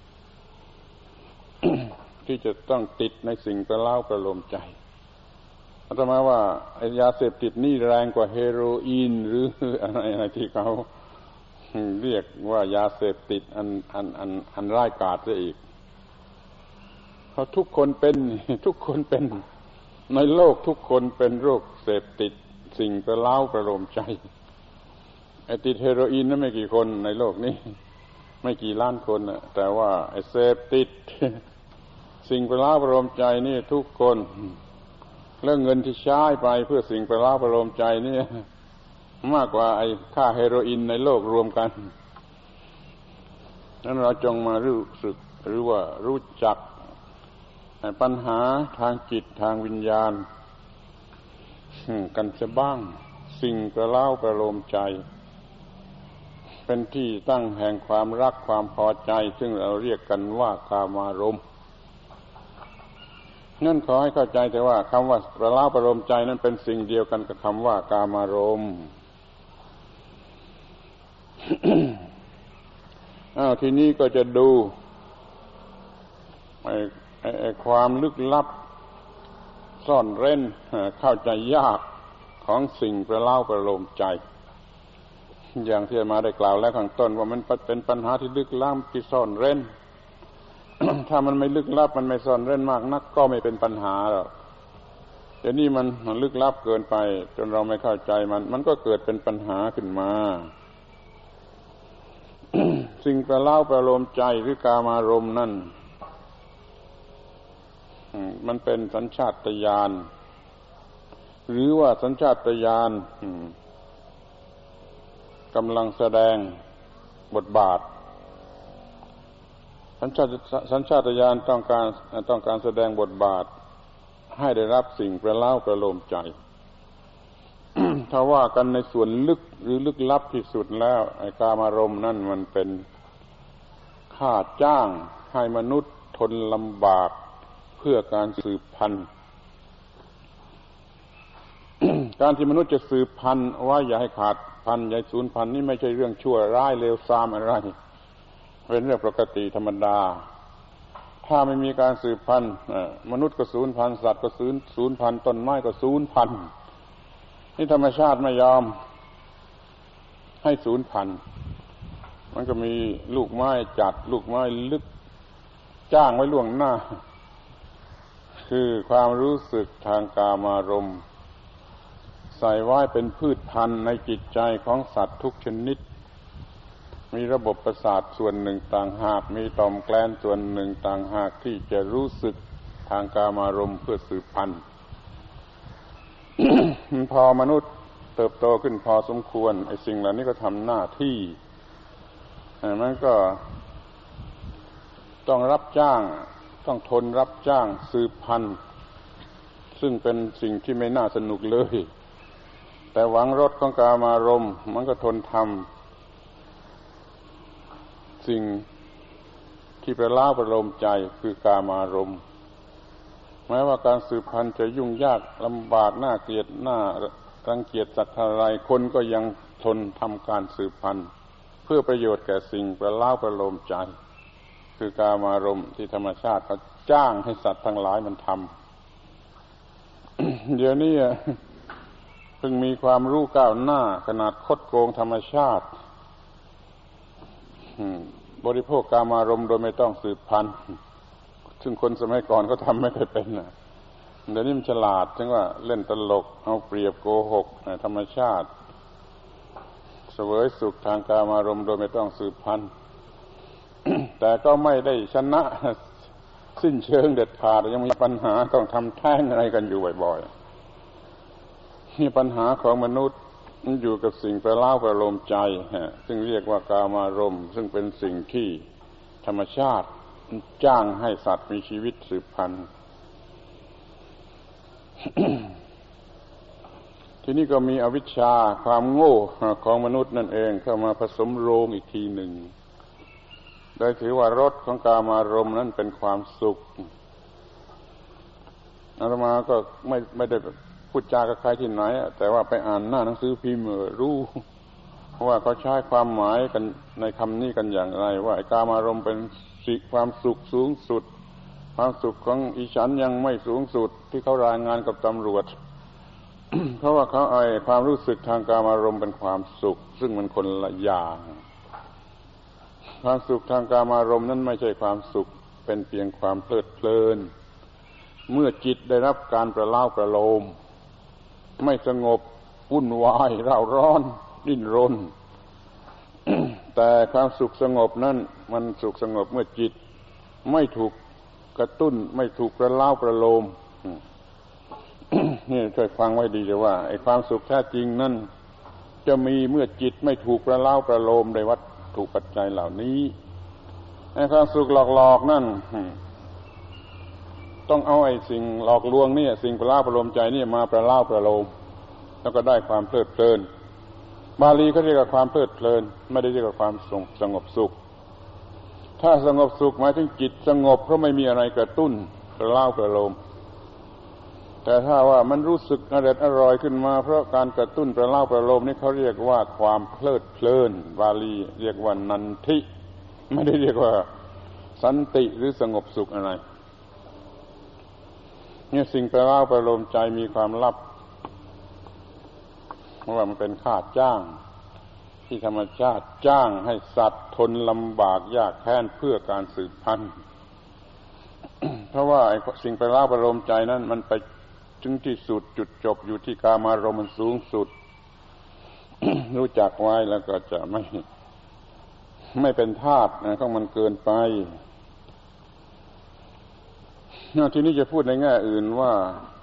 ที่จะต้องติดในสิ่งประเล้าประโลมใจอาตมาว่าไอ้ยาเสพติดนี่แรงกว่าเฮโรอีนหรืออะไรที่เขาเรียกว่ายาเสพติดอันอันอันอันร้ายกาจซะอีกเพราะทุกคนเป็นทุกคนเป็นในโลกทุกคนเป็นโรคเสพติดสิ่งประเล้าประโลมใจไอ้ติดเฮโรอีนนั้นไม่กี่คนในโลกนี้ไม่กี่ล้านคนน่ะแต่ว่าไอ้เสพติดสิ่งประเล้าประโลมใจนี่ทุกคนแล้วเงินที่ใช้ไปเพื่อสิ่งประเล้าประโลมใจนี่มากกว่าไอ้ค่าเฮโรอีนในโลกรวมกันนั้นเราจงมารู้สึกหรือว่ารู้จักปัญหาทางจิตทางวิญญาณกันเสียบ้างสิ่งประเล้าประโลมใจเป็นที่ตั้งแห่งความรักความพอใจซึ่งเราเรียกกันว่ากามารมณ์นั่นขอให้เข้าใจแต่ว่าคำว่าประเล้าประโลมใจนั้นเป็นสิ่งเดียวกันกับคำว่ากามารมณ์อ้าวทีนี้ก็จะดูไอ้ไอ้ความลึกลับซ่อนเร้นเข้าใจยากของสิ่งประเล่าประโลมใจอย่างที่มาได้กล่าวแล้วข้างต้นว่ามันเป็นปัญหาที่ลึกล้ำที่ซ่อนเร้น ถ้ามันไม่ลึกลับมันไม่ซ่อนเร้นมากนักก็ไม่เป็นปัญหาหรอกแต่นี่มันลึกลับเกินไปจนเราไม่เข้าใจมันมันก็เกิดเป็นปัญหาขึ้นมา สิ่งประเล่าประโลมใจหรือกามารมณ์นั่นมันเป็นสัญชาตญาณหรือว่าสัญชาตญาณกำลังแสดงบทบาทสัญชาตสัญชาตญาณต้องการต้องการแสดงบทบาทให้ได้รับสิ่งประเล่าประโลมใจ ถ้าว่ากันในส่วนลึกหรือลึกลับที่สุดแล้วไอ้กามารมณ์นั่นมันเป็นค่าจ้างให้มนุษย์ทนลำบากเพื่อการสืบพันธุ์ การที่มนุษย์จะสืบพันธุ์ว่าอย่าให้ขาดพันธุ์อย่าให้สูญพันธุ์นี่ไม่ใช่เรื่องชั่วร้ายเลวทรามอะไรเป็นเรื่องปกติธรรมดาถ้าไม่มีการสืบพันธุ์มนุษย์ก็สูญพันธุ์สัตว์ก็สูญสูญพันธุ์ต้นไม้ก็สูญพันธุ์นี่ธรรมชาติไม่ยอมให้สูญพันธุ์มันก็มีลูกไม้จัดลูกไม้ลึกจ้างไว้ล่วงหน้าคือความรู้สึกทางกามารมณ์ใส่ไว้เป็นพืชพันธุ์ในจิตใจของสัตว์ทุกชนิดมีระบบประสาทส่วนหนึ่งต่างหากมีต่อมแกลนส่วนหนึ่งต่างหากที่จะรู้สึกทางกามารมณ์เพื่อสืบพันธุ์ พอมนุษย์เติบโตขึ้นพอสมควรไอ้สิ่งเหล่านี้ก็ทำหน้าที่มันก็ต้องรับจ้างต้องทนรับจ้างสืบพันธุ์ซึ่งเป็นสิ่งที่ไม่น่าสนุกเลยแต่หวังรสของกามารมณ์มันก็ทนทำสิ่งที่ประเล่าประโลมใจคือกามารมณ์แม้ว่าการสืบพันธุ์จะยุ่งยากลำบากน่าเกลียดน่ารังเกียจสัตว์อะไรคนก็ยังทนทำการสืบพันธุ์เพื่อประโยชน์แก่สิ่งประเล่าประโลมใจคือกามารมณ์ที่ธรรมชาติเขาจ้างให้สัตว์ทั้งหลายมันทำ เดี๋ยวนี้เพิ่งมีความรู้ก้าวหน้าขนาดคดโกงธรรมชาติบริโภคกามารมณ์โดยไม่ต้องสืบพันธุ์ซึ่งคนสมัยก่อนเขาทำไม่ค่อยเป็นนะเดี๋ยวนี้มันฉลาดถึงว่าเล่นตลกเอาเปรียบโกหกธรรมชาติเสวยสุขทางกามารมณ์โดยไม่ต้องสืบพันธุ์ แต่ก็ไม่ได้ชนะสิ้นเชิงเด็ดขาดยังมีปัญหาต้องทำแท้งอะไรกันอยู่บ่อยๆนี่ปัญหาของมนุษย์มันอยู่กับสิ่งประเล่าประโลมใจซึ่งเรียกว่ากามารมณ์ซึ่งเป็นสิ่งที่ธรรมชาติจ้างให้สัตว์มีชีวิตสืบพันธุ์ ทีนี้ก็มีอวิชชาความโง่ของมนุษย์นั่นเองเข้ามาผสมโรงอีกทีหนึ่งโดยถือว่ารสของกามารมณ์นั้นเป็นความสุขอาตมาก็ไม่ไม่ได้พูดจากับใครที่ไหนแต่ว่าไปอ่านหน้าหนังสือพิมพ์รู้ว่าเขาใช้ความหมายกันในคำนี้กันอย่างไรว่ากามารมณ์เป็นสิความสุขสูงสุดความสุขของอีฉันยังไม่สูงสุดที่เขารายงานกับตำรวจ เพราะว่าเขาไอ้ความรู้สึกทางกามารมณ์เป็นความสุขซึ่งมันคนละอย่างความสุขทางกามารมณ์นั้นไม่ใช่ความสุขเป็นเพียงความเพลิดเพลินเมื่อจิตได้รับการประเล่าประโลมไม่สงบวุ่นวายเร่าร้อนดิ้นรน แต่ความสุขสงบนั้นมันสุขสงบเมื่อจิตไม่ถูกกระตุ้นไม่ถูกประเล่าประโลม นี่ช่วยฟังไว้ดีเลยว่าไอ้ความสุขแท้จริงนั้นจะมีเมื่อจิตไม่ถูกประเล่าประโลมในวัตถุปัจจัยเหล่านี้ไอ้ความสุขหลอกๆนั่นต้องเอาไอ้สิ่งหลอกลวงนี่สิ่งประเล่าประโลมใจนี่มาประเล่าประโลมแล้วก็ได้ความเพลิดเพลินบาลีเขาเรียกว่าความเพลิดเพลินไม่ได้เรียกว่าความสงบสุขถ้าสงบสุขหมายถึงจิตสงบเพราะไม่มีอะไรกระตุ้นประเล่าประโลมแต่ถ้าว่ามันรู้สึกอร่อยอร่อยขึ้นมาเพราะการกระตุ้นประเล่าประโลมนี่เขาเรียกว่าความเพลิดเพลินบาลีเรียกว่านันทิไม่ได้เรียกว่าสันติหรือสงบสุขอะไรเนี่ยสิ่งประหลาดประโลมใจมีความลับเพราะว่ามันเป็นค่าจ้างที่ธรรมชาติจ้างให้สัตว์ทนลำบากยากแค้นเพื่อการสืบพันธุ์ เพราะว่าไอ้สิ่งประหลาดประโลมใจนั้นมันไปถึงที่สุดจุดจบอยู่ที่กามารมณ์มันสูงสุด รู้จักไว้แล้วก็จะไม่ไม่เป็นทาสนะของมันเกินไปทีนี้จะพูดในแง่อื่นว่า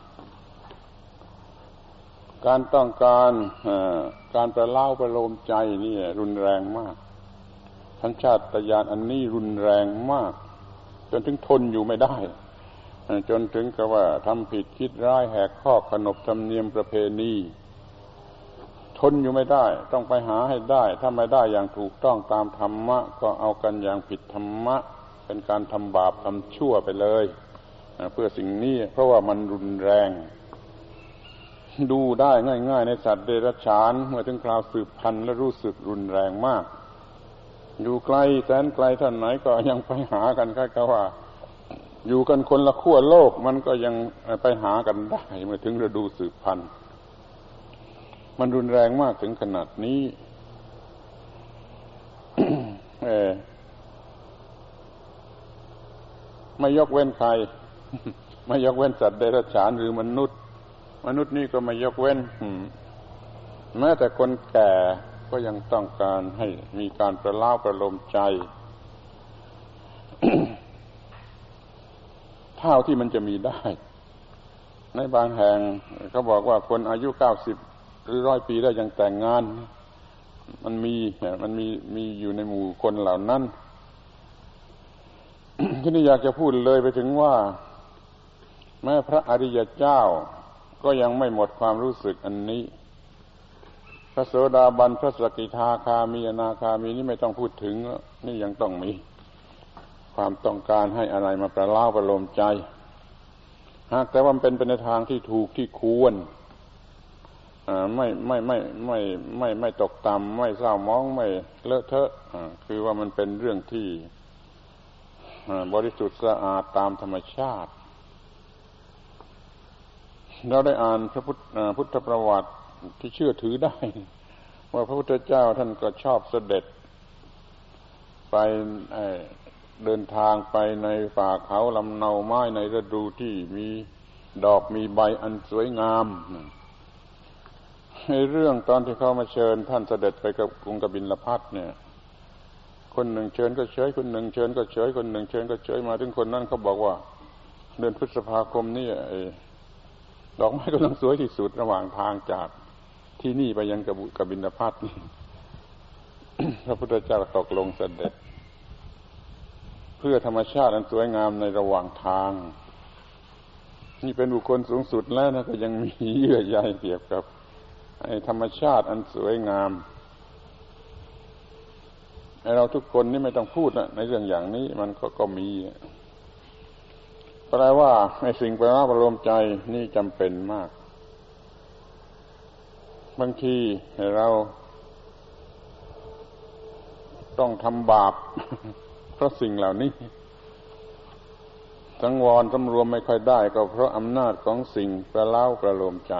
การต้องการการประเล่าประโลมใจนี่รุนแรงมากทั้งชาติญาณอันนี้รุนแรงมากจนถึงทนอยู่ไม่ได้จนถึงกับว่าทำผิดคิดร้ายแหกข้อขนบธรรมเนียมประเพณีทนอยู่ไม่ได้ต้องไปหาให้ได้ถ้าไม่ได้อย่างถูกต้องตามธรรมะก็เอากันอย่างผิดธรรมะเป็นการทำบาปทำชั่วไปเลยเพื่อสิ่งนี้เพราะว่ามันรุนแรงดูได้ง่ายๆในสัตว์เดรัจฉานเมื่อถึงคราวสืบพันธุ์และรู้สึกรุนแรงมากอยู่ไกลแสนไกลท่านไหนก็ยังไปหากันคล้ายกับว่าอยู่กันคนละขั้วโลกมันก็ยังไปหากันได้เมื่อถึงฤดูสืบพันธุ์มันรุนแรงมากถึงขนาดนี้ เออไม่ยกเว้นใคร ไม่ยกเว้นสัตว์เดรัจฉานหรือมนุษย์มนุษย์นี่ก็ไม่ยกเว้นแม้แต่คนแก่ก็ยังต้องการให้มีการประเล่าประโลมใจ เท่าที่มันจะมีได้ในบางแห่งเขาบอกว่าคนอายุเก้าสิบหรือร้อยปีได้ยังแต่งงานมันมีมันมีมีอยู่ในหมู่คนเหล่านั้น ที่นี่อยากจะพูดเลยไปถึงว่าแม้พระอริยเจ้าก็ยังไม่หมดความรู้สึกอันนี้พระโสดาบันพระสกิทาคามีอนาคามีนี่ไม่ต้องพูดถึงนี่ยังต้องมีความต้องการให้อะไรมาประเล่าประโลมใจหากแต่ว่ามันเป็นไปในทางที่ถูกที่ควรไม่ไม่ไม่ไม่ไม่ไม่ตกต่ำไม่เศร้าหมองไม่เลอะเทอะคือว่ามันเป็นเรื่องที่บริสุทธิ์สะอาดตามธรรมชาติเราได้อ่านพระพุทธประวัติที่เชื่อถือได้ว่าพระพุทธเจ้าท่านก็ชอบเสด็จไปเดินทางไปในป่าเขาลำเนาไม้ในฤดูที่มีดอกมีใบอันสวยงามในเรื่องตอนที่เขามาเชิญท่านเสด็จไปกับกรุงกบิลพัสเนี่ยคนหนึ่งเชิญก็เฉยคนหนึ่งเชิญก็เฉยคนหนึ่งเชิญก็เฉยมาถึงคนนั้นเขาบอกว่าเดือนพฤษภาคมนี่ดอกไม้กำลังสวยที่สุดระหว่างทางจากที่นี่ไปยังกบิลพัสนี่ พระพุทธเจ้าตกลงเสด็จเพื่อธรรมชาติอันสวยงามในระหว่างทางนี่เป็นบุคคลสูงสุดแล้วนะก็ยังมีเยื่อใยเกี่ยวกับไอ้ธรรมชาติอันสวยงามไอ้เราทุกคนนี่ไม่ต้องพูดนะในเรื่องอย่างนี้มันก็ก็มีแปลว่าไอ้สิ่งประหลาดประโลมใจนี่จำเป็นมากบางทีเราต้องทำบาป เพราะสิ่งเหล่านี้สังวรสำรวมไม่ค่อยได้ก็เพราะอำนาจของสิ่งประเล่าประโลมใจ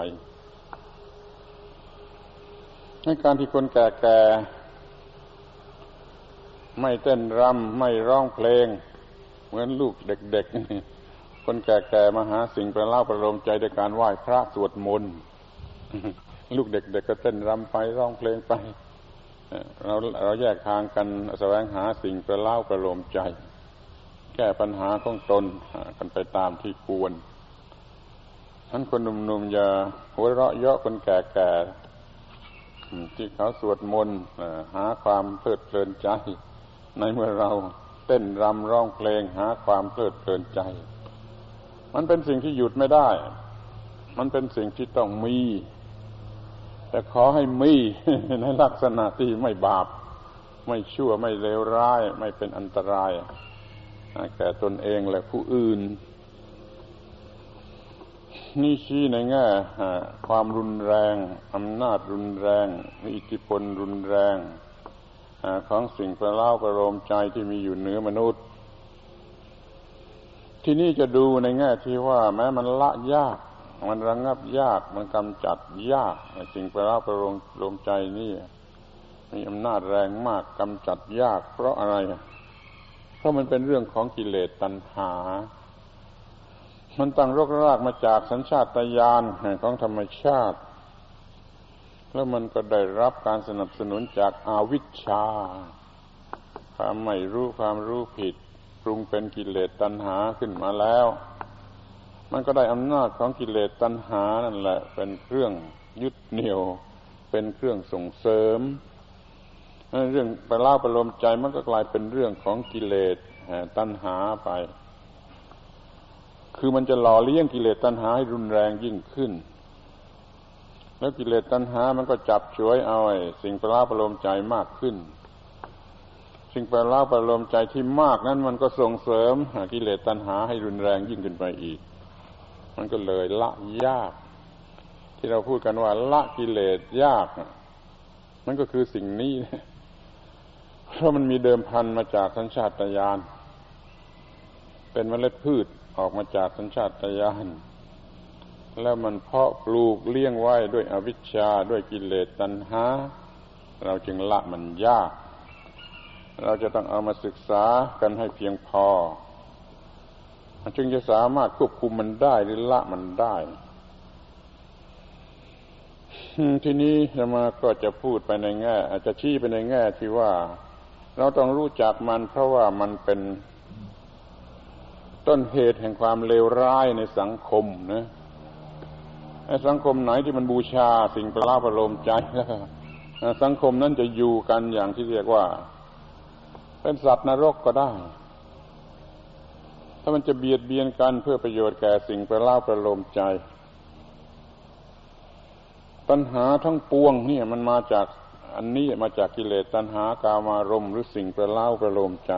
ในการที่คนแก่ๆไม่เต้นรำไม่ร้องเพลงเหมือนลูกเด็กๆคนแก่ๆมาหาสิ่งประเล่าประโลมใจในการไหว้พระสวดมนต์ลูกเด็กๆ ก็เต้นรำไปร้องเพลงไปเราเราแยกทางกันแสวงหาสิ่งประเล่าประโลมใจแก้ปัญหาของตนกันไปตามที่ควรท่านคนหนุ่มๆอย่าหัวเราะเยาะคนแก่ๆที่เขาสวดมนต์หาความเพลิดเพลินใจในเมื่อเราเต้นรำร้องเพลงหาความเพลิดเพลินใจมันเป็นสิ่งที่หยุดไม่ได้มันเป็นสิ่งที่ต้องมีแต่ขอให้มีในลักษณะที่ไม่บาปไม่ชั่วไม่เลวร้ายไม่เป็นอันตรายแก่ตนเองและผู้อื่นนี่ชี้ในแง่ความรุนแรงอำนาจรุนแรงมีอิทธิพลรุนแรงของสิ่งประเล้าประโลมใจที่มีอยู่เหนือมนุษย์ที่นี่จะดูในแง่ที่ว่าแม้มันละยากมันระงับยากมันกำจัดยากสิ่งประเล้าประโลมใจนี่มีอำนาจแรงมากกำจัดยากเพราะอะไรเพราะมันเป็นเรื่องของกิเลสตัณหามันตั้งรกรากมาจากสัญชาตญาณของธรรมชาติแล้วมันก็ได้รับการสนับสนุนจากอวิชชาความไม่รู้ความรู้ผิดปรุงเป็นกิเลสตัณหาขึ้นมาแล้วมันก็ได้อำนาจของกิเลสตัณหานั่นแหละเป็นเครื่องยึดเหนี่ยวเป็นเครื่องส่งเสริมเรื่องไปเล่าประโลมใจมันก็กลายเป็นเรื่องของกิเลสตัณหาไปคือมันจะหล่อเลี้ยงกิเลสตัณหาให้รุนแรงยิ่งขึ้นแล้วกิเลสตัณหามันก็จับฉวยเอาไอ้สิ่งประเล้าประโลมใจมากขึ้นสิ่งประเล้าประโลมใจที่มากนั้นมันก็ส่งเสริมกิเลสตัณหาให้รุนแรงยิ่งขึ้นไปอีกมันก็เลยละยากที่เราพูดกันว่าละกิเลสยากมันก็คือสิ่งนี้เพราะมันมีเดิมพันมาจากสัญชาตญาณเป็นเมล็ดพืชออกมาจากสัญชาตญาณแล้วมันเพาะปลูกเลี้ยงไว้ด้วยอวิชชาด้วยกิเลสตัณหาเราจึงละมันยากเราจะต้องเอามาศึกษากันให้เพียงพอจึงจะสามารถควบคุมมันได้หรือละมันได้ทีนี้จะมาก็จะพูดไปในแง่อาจจะชี้ไปในแง่ที่ว่าเราต้องรู้จักมันเพราะว่ามันเป็นต้นเหตุแห่งความเลวร้ายในสังคมนะไอ้สังคมไหนที่มันบูชาสิ่งประเล้าประโลมใจแล้วสังคมนั้นจะอยู่กันอย่างที่เรียกว่าเป็นสัตว์นรกก็ได้ถ้ามันจะเบียดเบียนกันเพื่อประโยชน์แก่สิ่งประเล้าประโลมใจตัณหาทั้งปวงนี่มันมาจากอันนี้มาจากกิเลสตัณหากามารมณ์หรือสิ่งประเล้าประโลมใจ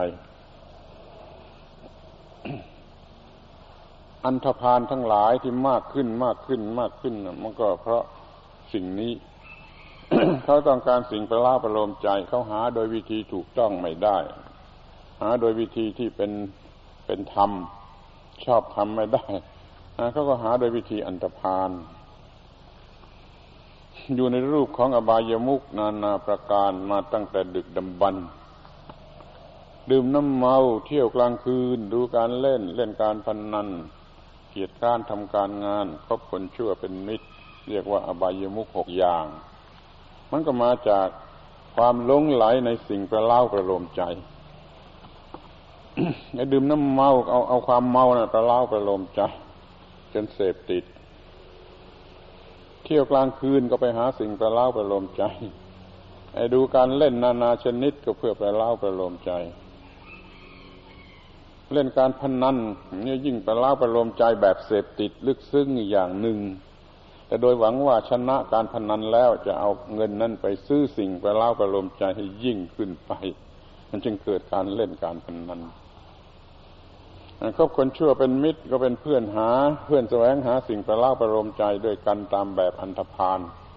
อันธพาลทั้งหลายที่มากขึ้นมากขึ้นมากขึ้นมันก็เพราะสิ่งนี้ เขาต้องการสิ่งประเล้าประโลมใจเขาหาโดยวิธีถูกต้องไม่ได้หาโดยวิธีที่เป็นเป็นธรรมชอบธรรมไม่ได้เขาก็หาโดยวิธีอันธพาลอยู่ในรูปของอบายมุขนานาประการมาตั้งแต่ดึกดำบรรพ์ดื่มน้ำเมาเที่ยวกลางคืนดูการเล่นเล่นการพนันเกียรติการทำการงานคบคนชั่วเป็นมิตรเรียกว่าอบายมุขหกอย่างมันก็มาจากความหลงไหลในสิ่งประเล้าประโลมใจ ไอ้ดื่มน้ำเมาเอาเอาความเมาน่ะประเล้าประโลมใจจนเสพติดเที่ยวกลางคืนก็ไปหาสิ่งประเล้าประโลมใจไอ้ดูการเล่นนานาชนิดก็เพื่อประเล้าประโลมใจเล่นการพนันนี่ยิ่งประเล้าประโลมใจแบบเสพติดลึกซึ้งอย่างหนึ่งแต่โดยหวังว่าชนะการพนันแล้วจะเอาเงินนั้นไปซื้อสิ่งประเล้าประโลมใจให้ยิ่งขึ้นไปมันจึงเกิดการเล่นการพนันคบคนชั่วเป็นมิตรก็เป็นเพื่อนหาเพื่อนแสวงหาสิ่งประเล้าประโลมใจด้วยกันตามแบบอันธพาล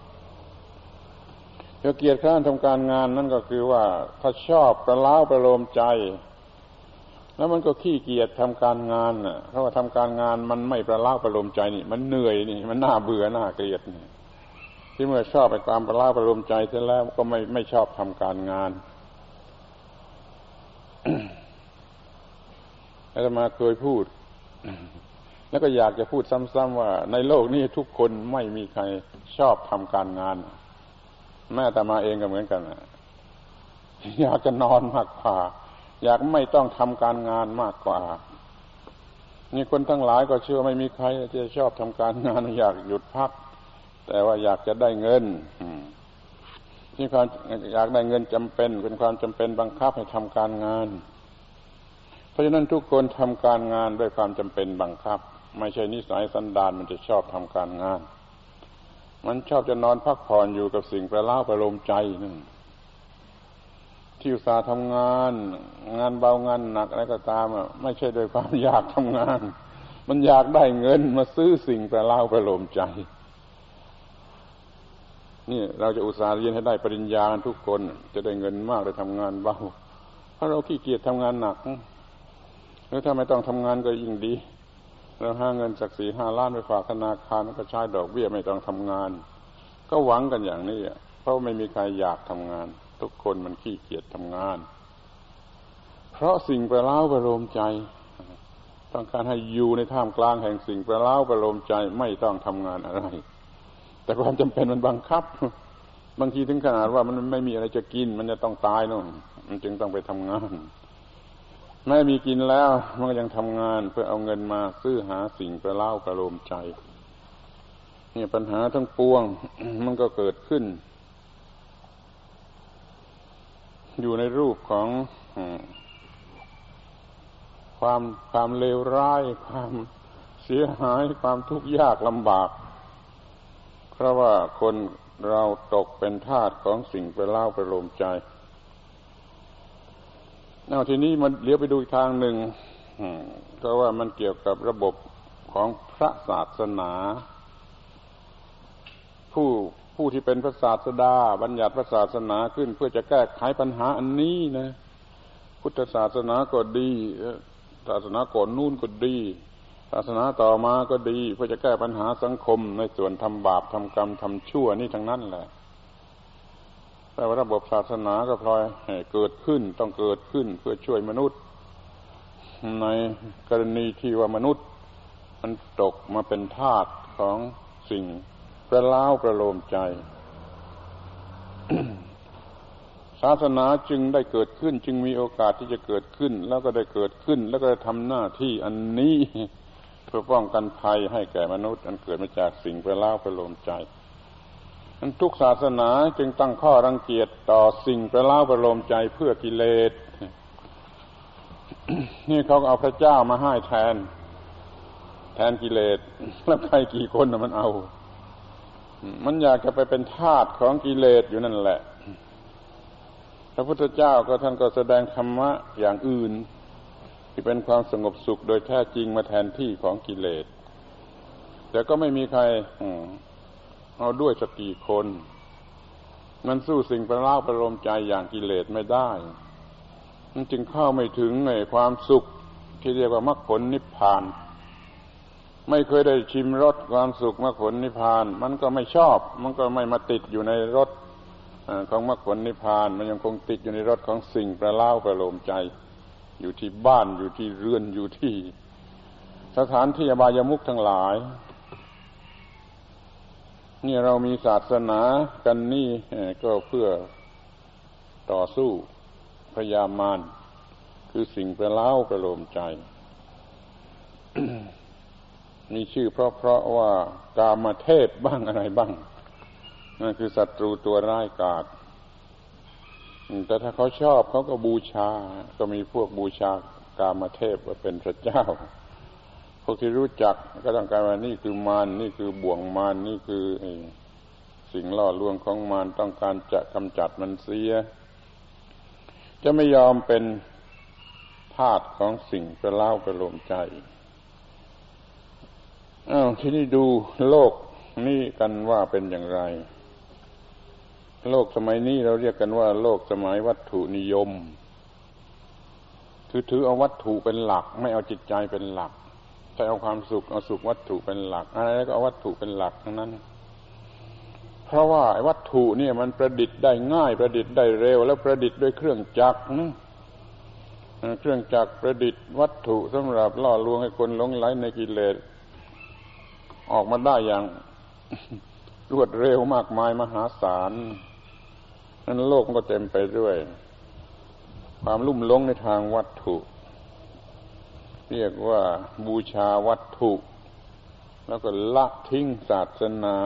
จะเกียรติคร้านทำการงานนั่นก็คือว่าถ้าชอบประเล้าประโลมใจแล้วมันก็ขี้เกียจทำการงานน่ะเพราะว่าทำการงานมันไม่ประเล้าประโลมใจนี่มันเหนื่อยนี่มันน่าเบื่อน่าเกลียดนี่ที่เมื่อชอบไปความประเล้าประโลมใจเสร็จแล้วก็ไม่ไม่ชอบทำการงาน อาตมาเคยพูด แล้วก็อยากจะพูดซ้ำๆว่าในโลกนี้ทุกคนไม่มีใครชอบทำการงานแม่อาตมาเองก็เหมือนกันอยากจะนอนมากกว่าอยากไม่ต้องทำการงานมากกว่านี่คนทั้งหลายก็เชื่อไม่มีใครที่จะชอบทำการงานอยากหยุดพักแต่ว่าอยากจะได้เงินนี่ความอยากได้เงินจำเป็นเป็นความจำเป็นบังคับให้ทำการงานเพราะฉะนั้นทุกคนทำการงานด้วยความจำเป็นบังคับไม่ใช่นิสัยสันดานมันจะชอบทำการงานมันชอบจะนอนพักผ่อนอยู่กับสิ่งประเล้าประโลมใจนั่นที่อุตส่าห์ทำงานงานเบางานหนักอะไรก็ตามอ่ะไม่ใช่โดยความอยากทำงานมันอยากได้เงินมาซื้อสิ่งประเล้าประโลมใจนี่เราจะอุตส่าห์เรียนให้ได้ปริญญาทุกคนจะได้เงินมากได้ทำงานเบาเพราะเราขี้เกียจทำงานหนักหรือถ้าไม่ต้องทำงานก็ยิ่งดีเราหาเงินสักสี่ห้าล้านไปฝากธนาคารก็ใช้ดอกเบี้ยไม่ต้องทำงานก็หวังกันอย่างนี้เพราะไม่มีใครอยากทำงานทุกคนมันขี้เกียจทำงานเพราะสิ่งประเล้าประโลมใจต้องการให้อยู่ในท่ามกลางแห่งสิ่งประเล้าประโลมใจไม่ต้องทำงานอะไรแต่ความจำเป็นมันบังคับบางทีถึงขนาดว่ามันไม่มีอะไรจะกินมันจะต้องตายนู่นมันจึงต้องไปทำงานไม่มีกินแล้วมันก็ยังทำงานเพื่อเอาเงินมาซื้อหาสิ่งประเล้าประโลมใจนี่ปัญหาทั้งปวง มันก็เกิดขึ้นอยู่ในรูปของความความเลวร้ายความเสียหายความทุกข์ยากลำบากเพราะว่าคนเราตกเป็นทาสของสิ่งประเล้าประโลมใจเอาทีนี้มันเลี้ยวไปดูอีกทางหนึ่งก็ว่ามันเกี่ยวกับระบบของพระศาสนาผู้ผู้ที่เป็นพระศาสดาบัญญัติพระศาสนาขึ้นเพื่อจะแก้ไขปัญหาอันนี้นะพุทธศาสนาก็ดีศาสนาก่อนนู่นก็ดีศาสนาต่อมาก็ดีเพื่อจะแก้ปัญหาสังคมในส่วนทำบาปทำกรรมทำชั่วนี่ทั้งนั้นแหละแต่ว่าระบบศาสนาก็พลอยให้เกิดขึ้นต้องเกิดขึ้นเพื่อช่วยมนุษย์ในกรณีที่ว่ามนุษย์มันตกมาเป็นทาสของสิ่งประเล้าประโลมใจ ศาสนาจึงได้เกิดขึ้นจึงมีโอกาสที่จะเกิดขึ้นแล้วก็ได้เกิดขึ้นแล้วก็ได้ทำหน้าที่อันนี้เพื่อป้องกันภัยให้แก่มนุษย์อันเกิดมาจากสิ่งประเล้าประโลมใจนั้นทุกศาสนาจึงตั้งข้อรังเกียจต่อสิ่งประเล้าประโลมใจเพื่อกิเลส นี่เขาเอาพระเจ้ามาให้แทนแทนกิเลสแล้วใครกี่คนน่ะมันเอามันอยากจะไปเป็นทาสของกิเลสอยู่นั่นแหละพระพุทธเจ้าก็ท่านก็แสดงธรรมะอย่างอื่นที่เป็นความสงบสุขโดยแท้จริงมาแทนที่ของกิเลสแต่ก็ไม่มีใครเอาด้วยสักกี่คนมันสู้สิ่งประเล้าประโลมใจอย่างกิเลสไม่ได้มันจึงเข้าไม่ถึงในความสุขที่เรียกว่ามรรคผลนิพพานไม่เคยได้ชิมรสความสุขมรรคผลนิพพานมันก็ไม่ชอบมันก็ไม่มาติดอยู่ในรสของมรรคผลนิพพานมันยังคงติดอยู่ในรสของสิ่งประเล้าประโลมใจอยู่ที่บ้านอยู่ที่เรือนอยู่ที่สถานที่อบายมุขทั้งหลายนี่เรามีศาสนากันนี่ก็เพื่อต่อสู้พยามารคือสิ่งประเล้าประโลมใจ มีชื่อเพราะๆว่ากามเทพบ้างอะไรบ้างนั่นคือศัตรูตัวร้ายกาจแต่ถ้าเขาชอบเขาก็บูชาก็มีพวกบูชากามเทพว่าเป็นพระเจ้าพวกที่รู้จักก็ต้องการว่านี่คือมารนี่คือบ่วงมารนี่คือสิ่งล่อลวงของมารต้องการจะกำจัดมันเสียจะไม่ยอมเป็นทาสของสิ่งประเล้าประโลมใจอ้าวทีนี้ดูโลกนี้กันว่าเป็นอย่างไรโลกสมัยนี้เราเรียกกันว่าโลกสมัยวัตถุนิยมถือถือเอาวัตถุเป็นหลักไม่เอาจิตใจเป็นหลักแต่เอาความสุขเอาสุขวัตถุเป็นหลักอะไรก็เอาวัตถุเป็นหลักทั้งนั้นเพราะว่าไอ้วัตถุเนี่ยมันประดิษฐ์ได้ง่ายประดิษฐ์ได้เร็วแล้วประดิษฐ์ด้วยเครื่องจักรนะเครื่องจักรประดิษฐ์วัตถุสำหรับล่อลวงให้คนหลงไหลในกิเลสออกมาได้อย่างรวดเร็วมากมายมหาศาลนั้นโลกมันก็เต็มไปด้วยความลุ่มหลงในทางวัตถุเรียกว่าบูชาวัตถุแล้วก็ละทิ้งศาสนา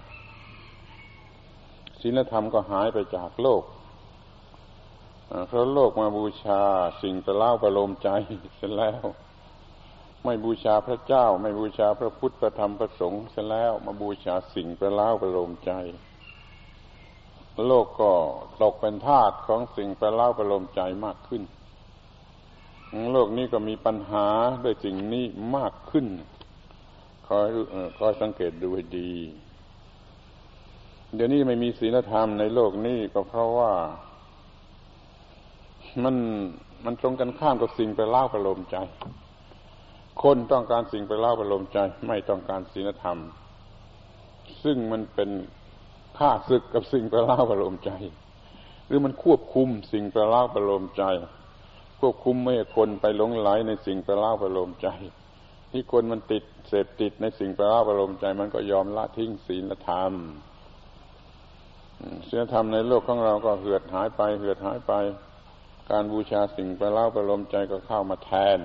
ศีลธรรมก็หายไปจากโลกเพราะโลกมาบูชาสิ่งประเล้าประโลมใจเสร็จแล้วไม่บูชาพระเจ้าไม่บูชาพระพุทธพระธรรมพระสงฆ์เสร็จแล้วมาบูชาสิ่งประเล้าประโลมใจโลกก็ตกเป็นทาสของสิ่งประเล้าประโลมใจมากขึ้นโลกนี้ก็มีปัญหาด้วยสิ่งนี้มากขึ้นคอยคอยสังเกตดูให้ดีเดี๋ยวนี้ไม่มีศีลธรรมในโลกนี้ก็เพราะว่ามันมันตรงกันข้ามกับสิ่งไปเล่าประโลมใจคนต้องการสิ่งไปเล่าประโลมใจไม่ต้องการศีลธรรมซึ่งมันเป็นข้าศึกกับสิ่งไปเล่าประโลมใจหรือมันควบคุมสิ่งไปเล่าประโลมใจควบคุมไม่ให้คนไปหลงไหลในสิ่งไปเล่าประโลมใจที่คนมันติดเสพติดในสิ่งไปเล่าประโลมใจมันก็ยอมละทิ้งศีลธรรมศีลธรรมในโลกของเราก็เหือดหายไปเหือดหายไปการบูชาสิ่งไปเล่าประโลมใจก็เข้ามาแทน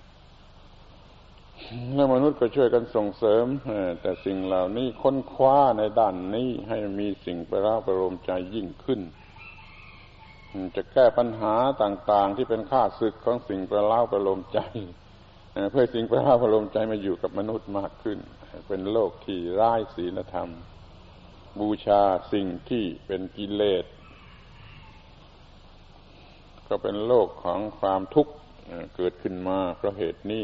แล้วมนุษย์ก็ช่วยกันส่งเสริมแต่สิ่งเหล่านี้ค้นคว้าในด้านนี้ให้มีสิ่งไปเล่าประโลมใจยิ่งขึ้นจะแก้ปัญหาต่างๆที่เป็นข้าศึกของสิ่งไปเล่าประโลมใจเพื่อสิ่งไปเล่าประโลมใจมาอยู่กับมนุษย์มากขึ้นเป็นโลกที่ไร้ศีลธรรมบูชาสิ่งที่เป็นกิเลสก็เป็นโลกของความทุกข์เกิดขึ้นมาเพราะเหตุนี้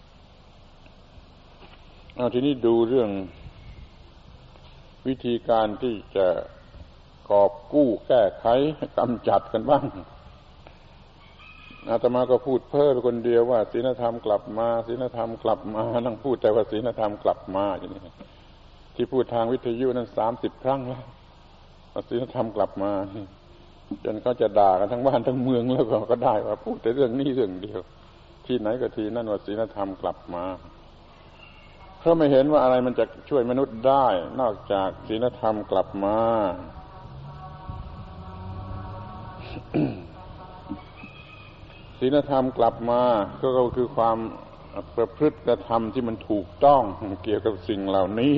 เอาทีนี้ดูเรื่องวิธีการที่จะกอบกู้แก้ไขกำจัดกันบ้างอาตมาก็พูดเพ้อคนเดียวว่าศีลธรรมกลับมาศีลธรรมกลับมานั่งพูดแต่ว่าศีลธรรมกลับมาอย่างนี้ที่พูดทางวิทยุนั้นสามสิบครั้งแล้วว่าศีลธรรมกลับมาจนเขาจะด่ากันทั้งบ้านทั้งเมืองแล้วก็ได้ว่าพูดแต่เรื่องนี้เรื่องเดียวที่ไหนก็ทีนั่นว่าศีลธรรมกลับมาเพราะไม่เห็นว่าอะไรมันจะช่วยมนุษย์ได้นอกจากศีลธรรมกลับมา ศีลธรรมกลับมาก็คือความประพฤติธรรมที่มันถูกต้องเกี่ยวกับสิ่งเหล่านี้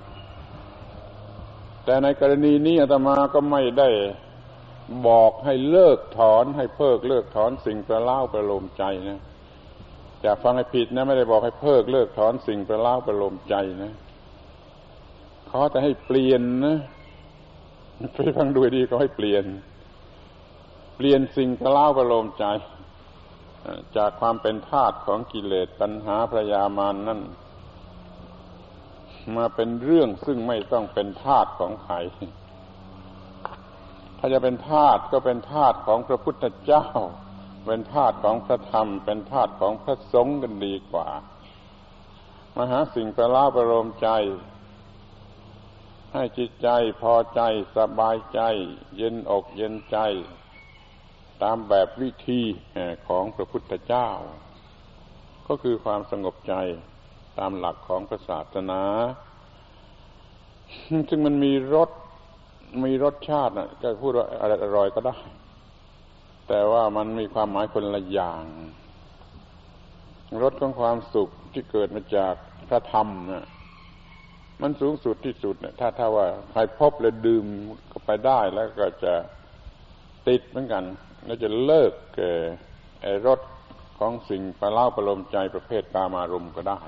แต่ในกรณีนี้อาตมาก็ไม่ได้บอกให้เลิกถอนให้เพิกเลิกถอนสิ่งประเล่าประโลมใจนะอย่าฟังให้ผิดนะไม่ได้บอกให้เพิกเลิกถอนสิ่งประเล่าประโลมใจนะขอแต่ให้เปลี่ยนนะไปฟังดูดีก็ให้เปลี่ยนเปลี่ยนสิ่งประเล่าประโลมใจจากความเป็นทาสของกิเลสตัณหาพยามารนั่นมาเป็นเรื่องซึ่งไม่ต้องเป็นทาสของใครถ้าจะเป็นทาสก็เป็นทาสของพระพุทธเจ้าเป็นทาสของพระธรรมเป็นทาสของพระสงฆ์กันดีกว่ามาหาสิ่งประเล่าประโลมใจให้จิตใจพอใจสบายใจเย็นอกเย็นใจตามแบบวิธีของพระพุทธเจ้าก็คือความสงบใจตามหลักของพระศาสนาซึ่งมันมีรสมีรสชาติน่ะจะพูดว่าอร่อยก็ได้แต่ว่ามันมีความหมายคนละอย่างรสของความสุขที่เกิดมาจากพระธรรมน่ะมันสูงสุดที่สุดน่ะถ้าถ้าว่าใครพบและดื่มก็ไปได้แล้วก็จะติดเหมือนกันแล้วจะเลิกไอ้รสของสิ่งประเล่าประโลมใจประเภทกามารมณ์ก็ได้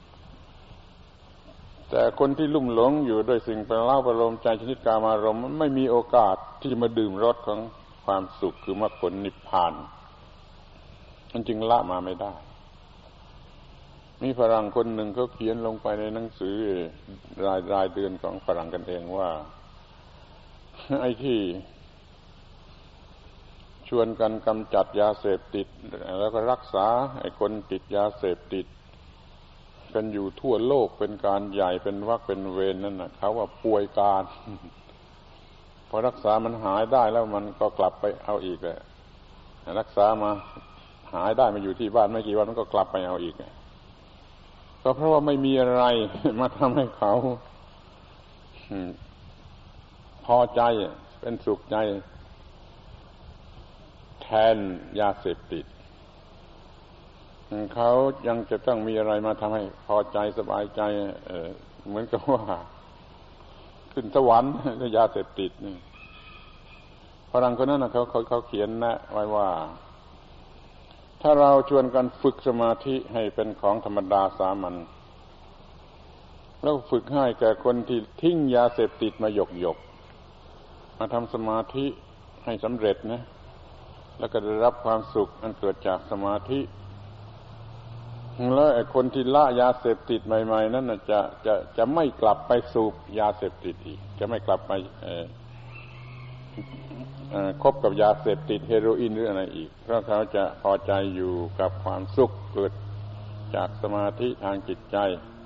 แต่คนที่ลุ่มหลงอยู่ด้วยสิ่งประเล่าประโลมใจชนิดกามารมณ์มันไม่มีโอกาสที่จะมาดื่มรสของความสุขคือมรรคผลนิพพานมันจึงละมาไม่ได้มีฝรั่งคนหนึ่งเขาเขียนลงไปในหนังสือรายรายเดือนของฝรั่งกันเองว่าไอ้ที่ชวนกันกำจัดยาเสพติดแล้วก็รักษาไอ้คนติดยาเสพติดกันอยู่ทั่วโลกเป็นการใหญ่เป็นวรรคเป็นเวรนั่นน่ะเขาว่าป่วยการพอรักษามันหายได้แล้วมันก็กลับไปเอาอีกแหละรักษามาหายได้มาอยู่ที่บ้านไม่กี่วันมันก็กลับไปเอาอีกก็เพราะว่าไม่มีอะไรมาทำให้เขาพอใจเป็นสุขใจแทนยาเสพติดเขายังจะต้องมีอะไรมาทำให้พอใจสบายใจเอ่อเหมือนกับว่าขึ้นสวรรค์ด้วยยาเสพติดนี่ฝรั่งคนนั้นนะเขาเขาเขาเขียนแนะไว้ว่าถ้าเราชวนกันฝึกสมาธิให้เป็นของธรรมดาสามัญแล้วฝึกให้แก่คนที่ทิ้งยาเสพติดมาหยกหยกมาทำสมาธิให้สำเร็จนะแล้วก็ได้รับความสุขอันเกิดจากสมาธิแล้วไอ้คนที่ละยาเสพติดใหม่ๆนั้นจะจะจะไม่กลับไปสูบยาเสพติดอีกจะไม่กลับไปเอ่อเอ่อคบกับยาเสพติดเฮโรอีนหรืออะไรอีกเพราะเขาจะพอใจอยู่กับความสุขเกิดจากสมาธิทางจิตใจ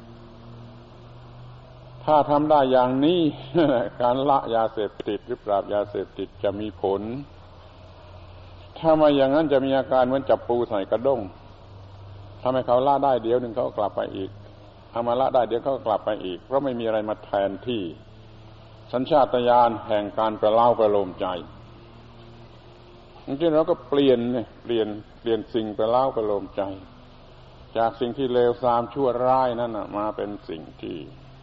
ถ้าทำได้อย่างนี้ การละยาเสพติดหรือปราบยาเสพติดจะมีผลถ้าไม่อย่างนั้นจะมีอาการเหมือนจับปูใส่กระด้งทำให้เขาละได้เดี๋ยวหนึ่งเขาก็กลับไปอีกเอามาละได้เดี๋ยวเขาก็กลับไปอีกเพราะไม่มีอะไรมาแทนที่สัญชาตญาณแห่งการประเล่าประโลมใจจริงๆเราก็เปลี่ยนเนี่ยเปลี่ยนเปลี่ยนสิ่งประเล่าประโลมใจจากสิ่งที่เลวทรามชั่วร้ายนั่นน่ะมาเป็นสิ่งที่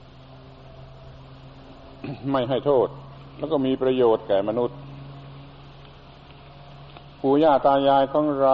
ไม่ให้โทษแล้วก็มีประโยชน์แก่มนุษย์ปู่ย่าตายายของเรา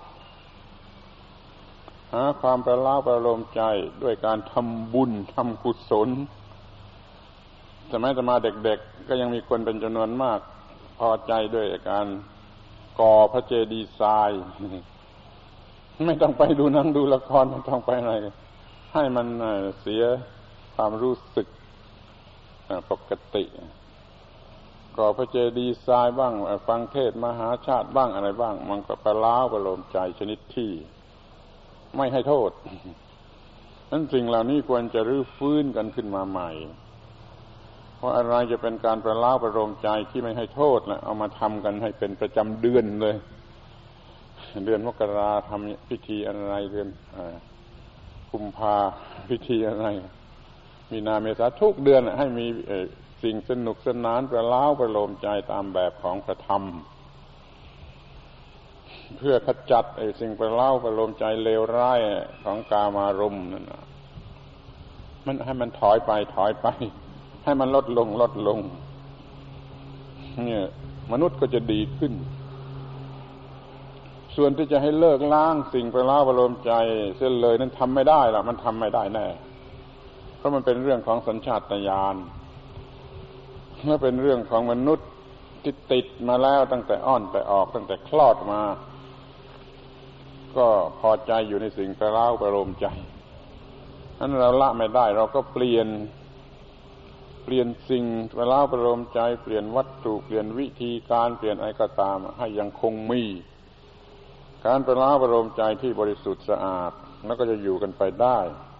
หาความประเล่าประโลมใจด้วยการทำบุญทำกุศลสมัยอาตมาเด็กๆก็ยังมีคนเป็นจำนวนมากพอใจด้วยการก่อพระเจดีย์ทรายไม่ต้องไปดูหนังดูละครไม่ต้องไปอะไรให้มันเสียความรู้สึกปกติก่อพระเจดีย์ทรายบ้างฟังเทศน์มหาชาติบ้างอะไรบ้างมันก็ประเล้าประโลมใจชนิดที่ไม่ให้โทษนั้นสิ่งเหล่านี้ควรจะรื้อฟื้นกันขึ้นมาใหม่เพราะอะไรจะเป็นการประเล้าประโลมใจที่ไม่ให้โทษนะเอามาทำกันให้เป็นประจำเดือนเลยเดือนมกราทำพิธีอะไรเดือนกุมภาพิธีอะไรมีนาเมษาทุกเดือนให้มีสิ่งสนุกสนานประเล้าประโลมใจตามแบบของพระธรรมเพื่อขจัดไอ้สิ่งประเล้าประโลมใจเลวร้ายของกามารมณ์นั่นมันให้มันถอยไปถอยไปให้มันลดลงลดลงเนี่ยมนุษย์ก็จะดีขึ้นส่วนที่จะให้เลิกล้างสิ่งประเล้าประโลมใจเสียเลยนั้นทำไม่ได้หรอกมันทำไม่ได้แน่เพราะมันเป็นเรื่องของสัญชาตญาณและเป็นเรื่องของมนุษย์ที่ติดมาแล้วตั้งแต่อ้อนแต่ออกตั้งแต่คลอดมาก็พอใจอยู่ในสิ่งประเล้าประโลมใจนั้นเราละไม่ได้เราก็เปลี่ยนเปลี่ยนสิ่งประเล้าประโลมใจเปลี่ยนวัตถุเปลี่ยนวิธีการเปลี่ยนอะไรก็ตามให้ยังคงมีการประเล้าประโลมใจที่บริสุทธิ์สะอาดแล้วก็จะอยู่กันไปได้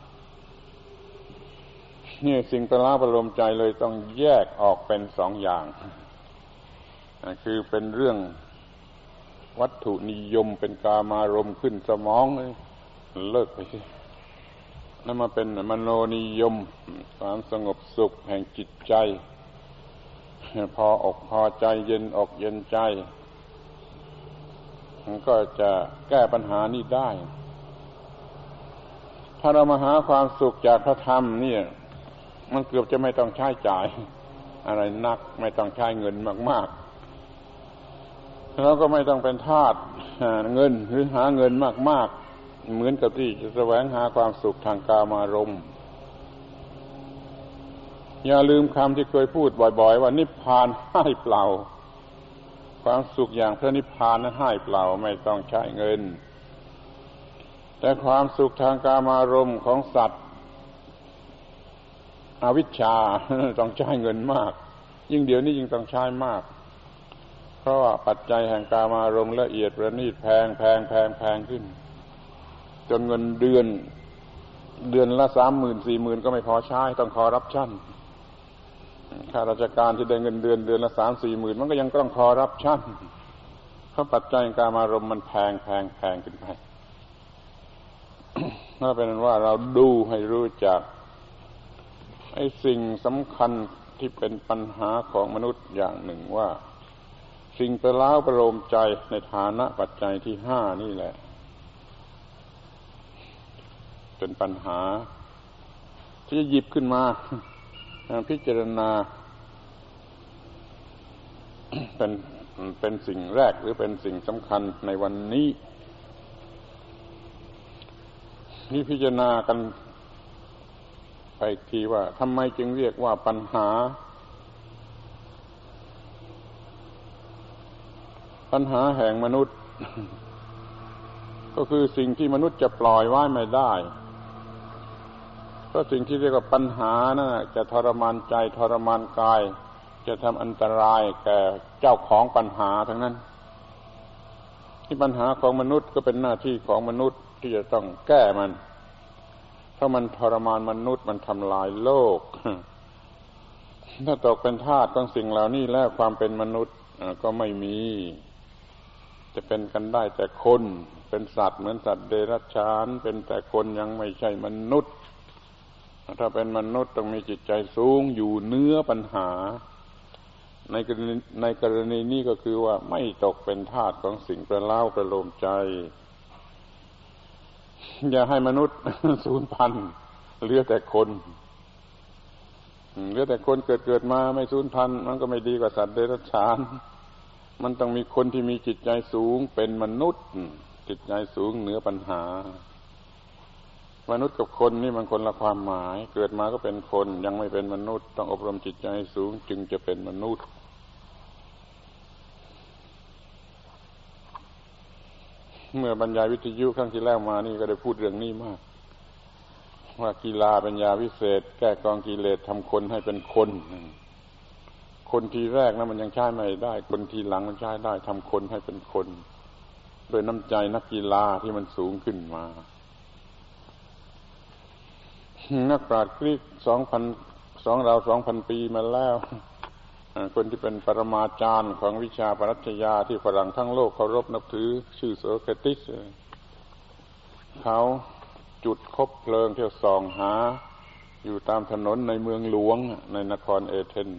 นี่สิ่งประเล้าประโลมใจเลยต้องแยกออกเป็นสองอย่างคือเป็นเรื่องวัตถุนิยมเป็นกามารมณ์ขึ้นสมองเลยเลิกไปสินั่นมาเป็นมโนนิยมความสงบสุขแห่งจิตใจพออกพอใจเย็นอกเย็นใจมันก็จะแก้ปัญหานี้ได้ถ้าเรามาหาความสุขจากพระธรรมเนี่ยมันเกือบจะไม่ต้องใช้จ่ายอะไรนักไม่ต้องใช้เงินมากๆแล้วก็ไม่ต้องเป็นทาสเงินหรือหาเงินมากๆเหมือนกับที่จะแสวงหาความสุขทางกามารมณ์อย่าลืมคำที่เคยพูดบ่อยๆว่านิพพานให้เปล่าความสุขอย่างพระนิพพานนั้นให้เปล่าไม่ต้องใช้เงินแต่ความสุขทางกามารมณ์ของสัตว์อวิชชาต้องใช้เงินมากยิ่งเดี๋ยวนี้ยิ่งต้องใช้มากเพราะว่าปัจจัยแห่งกามารมณ์ละเอียดประณีตแพงแพงแพงแพงขึ้นจนเงินเดือนเดือนละสามหมื่นสี่หมื่นก็ไม่พอใช้ต้องคอร์รัปชั่นข้าราชการที่ได้เงินเดือนเดือนละสามสี่หมื่นมันก็ยังต้องคอร์รัปชั่นเพราะปัจจัยกามารมณ์มันแพงแพงแพงขึ้นไปนั่นเป็นว่าเราดูให้รู้จักไอ้สิ่งสำคัญที่เป็นปัญหาของมนุษย์อย่างหนึ่งว่าสิ่งประเล้าประโลมใจในฐานะปัจจัยที่ห้านี่แหละเป็นปัญหาที่หยิบขึ้นมาพิจารณาเป็นเป็นสิ่งแรกหรือเป็นสิ่งสำคัญในวันนี้ที่พิจารณากันไปทีว่าทำไมจึงเรียกว่าปัญหาปัญหาแห่งมนุษย์ก็คือสิ่งที่มนุษย์จะปล่อยไว้ไม่ได้เพราะสิ่งที่เรียกว่าปัญหานั่นจะทรมานใจทรมานกายจะทำอันตรายแก่เจ้าของปัญหาทั้งนั้นที่ปัญหาของมนุษย์ก็เป็นหน้าที่ของมนุษย์ที่จะต้องแก้มันเพราะมันทรมานมนุษย์มันทำลายโลกถ้าตกเป็นทาสของสิ่งเหล่านี้แล้วความเป็นมนุษย์ก็ไม่มีจะเป็นกันได้แต่คนเป็นสัตว์เหมือนสัตว์เดรัจฉานเป็นแต่คนยังไม่ใช่มนุษย์ถ้าเป็นมนุษย์ต้องมีจิตใจสูงอยู่เหนือปัญหาในกรณีในกรณีนี้ก็คือว่าไม่ตกเป็นทาสของสิ่งประเล้าประโลมใจอย่าให้มนุษย์สูญพันธุ์เหลือแต่คนเหลือแต่คนเกิดเกิดมาไม่สูญพันธุ์มันก็ไม่ดีกว่าสัตว์เดรัจฉานมันต้องมีคนที่มีจิตใจสูงเป็นมนุษย์จิตใจสูงเหนือปัญหามนุษย์กับคนนี่มันคนละความหมายเกิดมาก็เป็นคนยังไม่เป็นมนุษย์ต้องอบรมจิตใจสูงจึงจะเป็นมนุษย์เมื่อบรรยายวิทยุครั้งที่แล้วมานี่ก็ได้พูดเรื่องนี้มากว่ากีฬาเป็นยาวิเศษแก้กองกิเลสทำคนให้เป็นคนคนทีแรกนะมันยังใช้ไม่ได้คนทีหลังมันใช้ได้ทำคนให้เป็นคนโดยน้ำใจนักกีฬาที่มันสูงขึ้นมานักปราชญ์กรีกสองพันสองเราสองพันปีมาแล้วคนที่เป็นปรมาจารย์ของวิชาปรัชญาที่ฝรั่งทั้งโลกเคารพนับถือชื่อโสเครติสเขาจุดคบเพลิงเที่ยวส่องหาอยู่ตามถนนในเมืองหลวงในนครเอเธน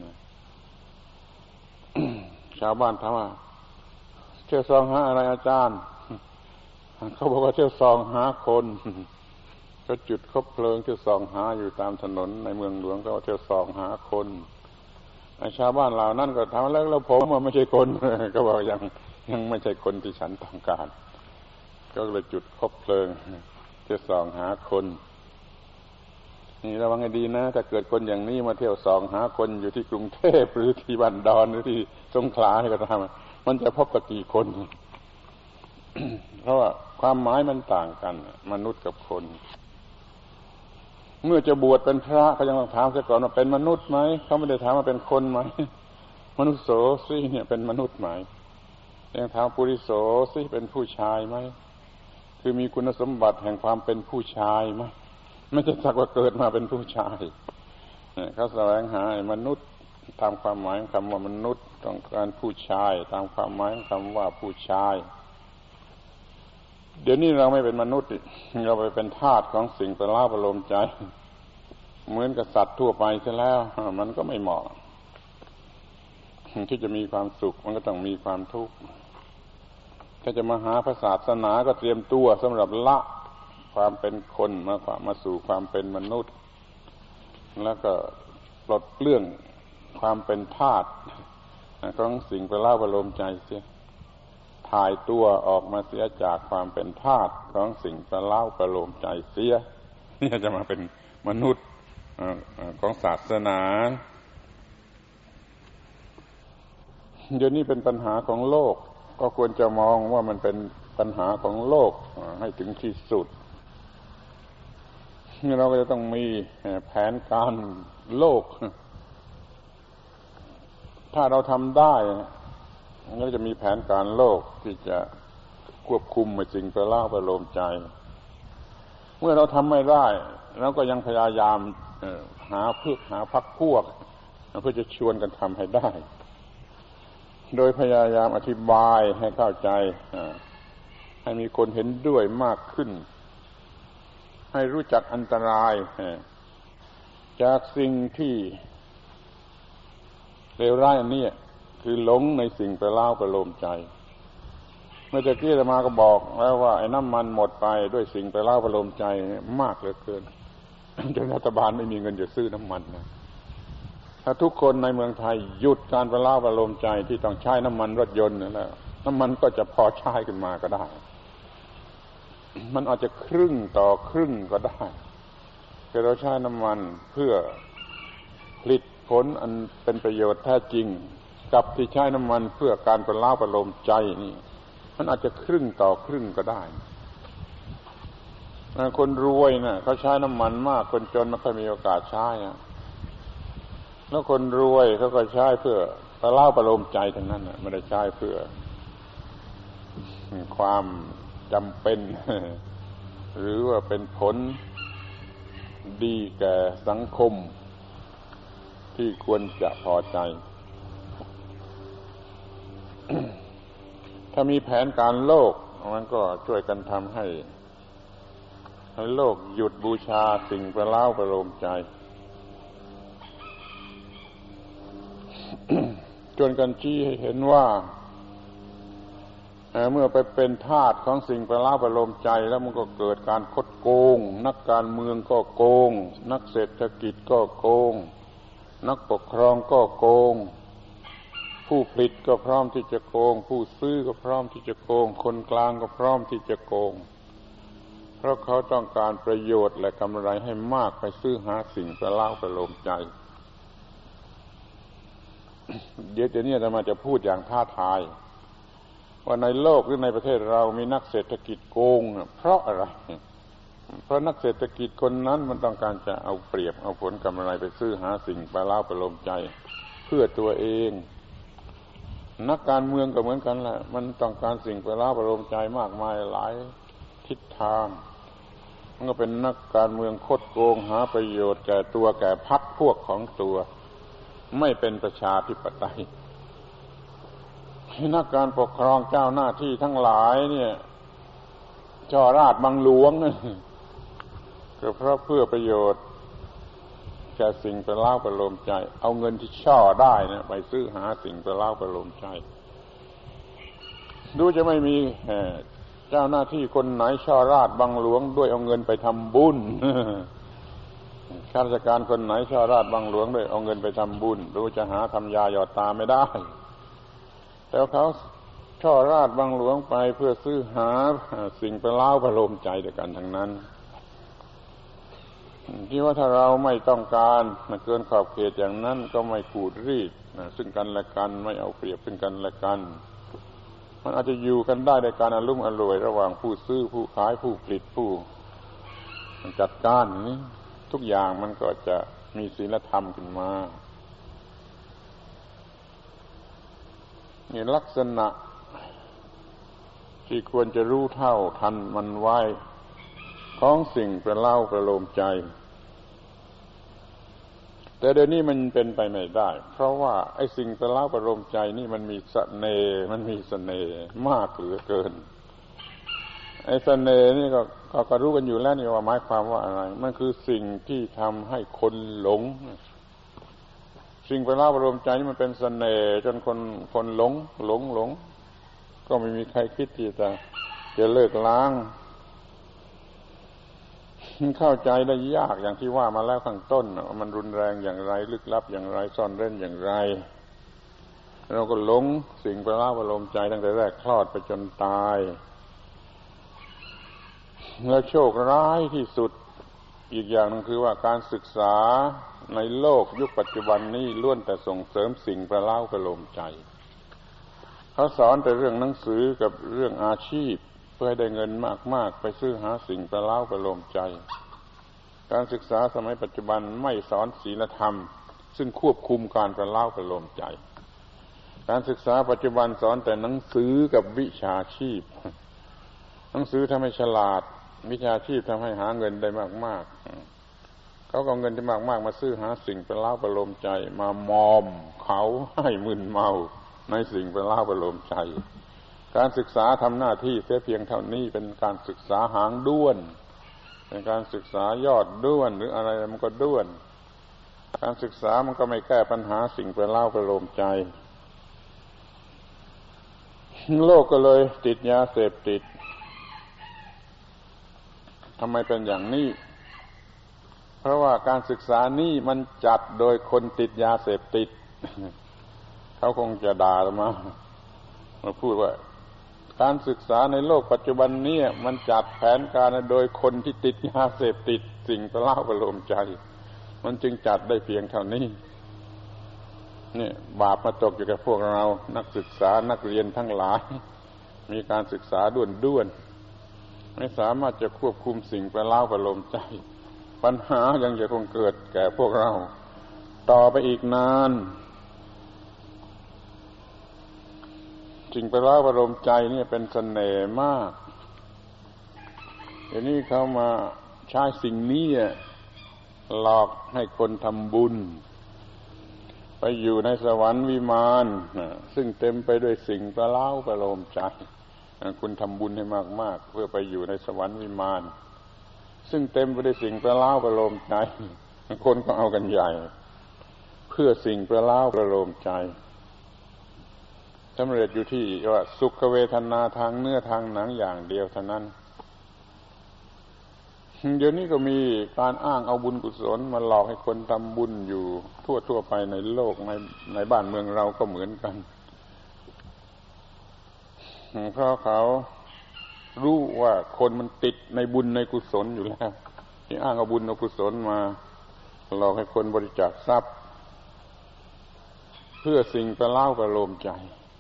ชาวบ้านถามว่าเที่ยวส่องหาอะไรอาจารย์เขาบอกว่าเที่ยวส่องหาคนก็จุดคบเพลิงเที่ยวส่องหาอยู่ตามถนนในเมืองหลวงก็เที่ยวส่องหาคนชาวบ้านเหล่านั้นก็ถามแล้วแล้วผมว่าไม่ใช่คนก็บอกยังยังไม่ใช่คนที่ฉันต้องการก็เลยจุดคบเพลิงเที่ยวส่องหาคนนี่ระวังให้ดีนะถ้าเกิดคนอย่างนี้มาเที่ยวส่องหาคนอยู่ที่กรุงเทพหรือที่บ้านดอนหรือที่สงขลาให้ก็ทำมันจะพบกับกี่คน เพราะว่าความหมายมันต่างกันมนุษย์กับคนเมื่อจะบวชเป็นพระเขายังต้องถามเสียก่อนว่าเป็นมนุษย์ไหมเขาไม่ได้ถามว่าเป็นคนไหมมนุษย์โสสิเนี่ยเป็นมนุษย์ไหมยังถามปุริโสสิเป็นผู้ชายไหมคือมีคุณสมบัติแห่งความเป็นผู้ชายไหมไม่ใช่สักว่าเกิดมาเป็นผู้ชายเขาแสวงหามนุษย์ตามความหมายของคำว่ามนุษย์ต้องการผู้ชายตามความหมายของคำว่าผู้ชายเดี๋ยวนี้เราไม่เป็นมนุษย์เราไปเป็นทาสของสิ่งประหลาดประโลมใจเหมือนกับสัตว์ทั่วไปใช่แล้วมันก็ไม่เหมาะที่จะมีความสุขมันก็ต้องมีความทุกข์ถ้าจะมาหาพระศาสนาก็เตรียมตัวสำหรับละความเป็นคนมาความมาสู่ความเป็นมนุษย์แล้วก็ปลดเปลื้องความเป็นทาสของสิ่งประหลาดประโลมใจเสียถ่ายตัวออกมาเสียจากความเป็นทาสของสิ่งประเล้าประโลมใจเสียนี่จะมาเป็นมนุษย์ของศาสนาเดี๋ยวนี้เป็นปัญหาของโลกก็ควรจะมองว่ามันเป็นปัญหาของโลกให้ถึงที่สุดเราก็จะต้องมีแผนการโลกถ้าเราทำได้เราจะมีแผนการโลกที่จะควบคุมสิ่งประหลาดประโลมใจเมื่อเราทำไม่ได้เราก็ยังพยายามหาเพื่อหาพรรคพวกเพื่อจะชวนกันทำให้ได้โดยพยายามอธิบายให้เข้าใจให้มีคนเห็นด้วยมากขึ้นให้รู้จักอันตรายจากสิ่งที่เลวร้ายอันนี้คือหลงในสิ่งประหลาดประโลมใจเมื่อกี้อาตมาก็บอกแล้วว่าไอ้น้ำมันหมดไปด้วยสิ่งประหลาดประโลมใจมากเหลือเกินจนรัฐบาลไม่มีเงินจะซื้อน้ำมันนะถ้าทุกคนในเมืองไทยหยุดการประหลาดประโลมใจที่ต้องใช้น้ำมันรถยนต์แล้วน้ำมันก็จะพอใช้ขึ้นมาก็ได้มันอาจจะครึ่งต่อครึ่งก็ได้แต่เราใช้น้ำมันเพื่อผลิตผลอันเป็นประโยชน์แท้จริงกับที่ใช้น้ำมันเพื่อการประหลาดประโลมใจนี่มันอาจจะครึ่งต่อครึ่งก็ได้คนรวยน่ะเขาใช้น้ำมันมากคนจนไม่ค่อยมีโอกาสใช้นะแล้วคนรวยเขาก็ใช้เพื่อประเล่าประโลมใจทั้งนั้นน่ะไม่ได้ใช้เพื่อความจำเป็นหรือว่าเป็นผลดีแก่สังคมที่ควรจะพอใจถ้ามีแผนการโลกมันก็ช่วยกันทำให้ให้โลกหยุดบูชาสิ่งประเล่าประโลมใจจนกันชี้ให้เห็นว่าเมื่อไปเป็นทาสของสิ่งประเล่าประโลมใจแล้วมันก็เกิดการคดโกงนักการเมืองก็โกงนักเศรษฐกิจก็โกงนักปกครองก็โกงผู้ผลิตก็พร้อมที่จะโกงผู้ซื้อก็พร้อมที่จะโกงคนกลางก็พร้อมที่จะโกงเพราะเขาต้องการประโยชน์และกำไรให้มากไปซื้อหาสิ่งประเล่าประโลมใจเดี๋ยวนี้อาตมาจะพูดอย่างท้าทายว่าในโลกหรือในประเทศเรามีนักเศรษฐกิจโกงเพราะอะไรเพราะนักเศรษฐกิจคนนั้นมันต้องการจะเอาเปรียบเอาผลกำไรไปซื้อหาสิ่งประเล่าประโลมใจเพื่อตัวเองนักการเมืองก็เหมือนกันแหละมันต้องการสิ่งประเล่าประโลมใจมากมายหลายทิศทางมันก็เป็นนักการเมืองคดโกงหาประโยชน์แก่ตัวแก่พรรคพวกของตัวไม่เป็นประชาธิปไตยนักการปกครองเจ้าหน้าที่ทั้งหลายเนี่ยช่อราชบังหลวงก็เพราะเพื่อประโยชน์แก่สิ่งประเล่าประโลมใจเอาเงินที่ช่อได้นะไปซื้อหาสิ่งประเล่าประโลมใจดูจะไม่มีเจ้าหน้าที่คนไหนช่อราชบังหลวงด้วยเอาเงินไปทำบุญข้าราชการคนไหนช่อราชบังหลวงด้วยเอาเงินไปทำบุญดูจะหาทำยาหยอดตาไม่ได้แต่เขาช่อราชบังหลวงไปเพื่อซื้อหาสิ่งประเล่าประโลมใจด้วยกันทั้งนั้นที่ว่าถ้าเราไม่ต้องการเกินขอบเขตอย่างนั้นก็ไม่ขูดรีดซึ่งกันและกันไม่เอาเปรียบซึ่งกันและกันมันอาจจะอยู่กันได้ในการอลุ่มอร่วยระหว่างผู้ซื้อผู้ขายผู้ผลิตผู้จัดการนี้ทุกอย่างมันก็จะมีศีลธรรมขึ้นมานี่ลักษณะที่ควรจะรู้เท่าทันมันไว้ของสิ่งประเล่าประโลมใจแต่เดี๋ยวนี้มันเป็นไปไม่ได้เพราะว่าไอ้สิ่งประเล่าประโลมใจนี่มันมีเสน่ห์มันมีเสน่ห์มากเหลือเกินไอ้เสน่ห์นี่ก็ก็รู้กันอยู่แล้วนี่ว่าหมายความว่าอะไรมันคือสิ่งที่ทำให้คนหลงสิ่งประเล่าประโลมใจนี่มันเป็นเสน่ห์จนคนคนหลงหลงหลงก็ไม่มีใครคิดที่จะจะเลิกล้างเข้าใจได้ยากอย่างที่ว่ามาแล้วข้างต้นว่ามันรุนแรงอย่างไรลึกลับอย่างไรซ่อนเร้นอย่างไรเราก็หลงสิ่งประเล่าประโลมใจตั้งแต่แรกคลอดไปจนตายแล้วโชคร้ายที่สุดอีกอย่างนึงคือว่าการศึกษาในโลกยุคปัจจุบันนี้ล้วนแต่ส่งเสริมสิ่งประเล่าประโลมใจเขาสอนแต่เรื่องหนังสือกับเรื่องอาชีพเพื่อให้ได้เงินมากๆไปซื้อหาสิ่งประเล่าประโลมใจการศึกษาสมัยปัจจุบันไม่สอนศีลธรรมซึ่งควบคุมการประเล่าประโลมใจการศึกษาปัจจุบันสอนแต่หนังสือกับวิชาชีพหนังสือทำให้ฉลาดวิชาชีพทำให้หาเงินได้มากๆเขาก็เอาเงินที่มากๆมาซื้อหาสิ่งประเล่าประโลมใจมามอมเขาให้มึนเมาในสิ่งประเล่าประโลมใจการศึกษาทำหน้าที่เสียเพียงเท่านี้เป็นการศึกษาหางด้วนเป็นการศึกษายอดด้วนหรืออะไรมันก็ด้วนการศึกษามันก็ไม่แก้ปัญหาสิ่งประเล่าประโลมใจโลกก็เลยติดยาเสพติดทำไมเป็นอย่างนี้เพราะว่าการศึกษานี่มันจัดโดยคนติดยาเสพติดเขาคงจะด่ามามาพูดว่าการศึกษาในโลกปัจจุบันนี้มันจัดแผนการโดยคนที่ติดยาเสพติดสิ่งประเล่าประโลมใจมันจึงจัดได้เพียงเท่านี้นี่บาปมาตกอยู่กับพวกเรานักศึกษานักเรียนทั้งหลายมีการศึกษาด้วนๆไม่สามารถจะควบคุมสิ่งประเล้าประโลมใจปัญหายังจะคงเกิดแก่พวกเราต่อไปอีกนานสิ่งประเล้าประโลมใจนี่เป็นเสน่ห์มากเดี๋ยวนี้เขามาใช้สิ่งนี้หลอกให้คนทำบุญไปอยู่ในสวรรค์วิมานซึ่งเต็มไปด้วยสิ่งประเล้าประโลมใจคุณทำบุญให้มากๆเพื่อไปอยู่ในสวรรค์วิมานซึ่งเต็มไปด้วยสิ่งประเล้าประโลมใจคนก็เอากันใหญ่เพื่อสิ่งประเล้าประโลมใจสำเร็จอยู่ที่ว่าสุขเวทนาทางเนื้อทางหนังอย่างเดียวเท่านั้นเดี๋ยวนี้ก็มีการอ้างเอาบุญกุศลมาหลอกให้คนทำบุญอยู่ทั่วๆไปในโลกในในบ้านเมืองเราก็เหมือนกันเพราะเขารู้ว่าคนมันติดในบุญในกุศลอยู่แล้วที่อ้างเอาบุญเอากุศลมาหลอกให้คนบริจาคทรัพย์เพื่อสิ่งประเล้าประโลมใจ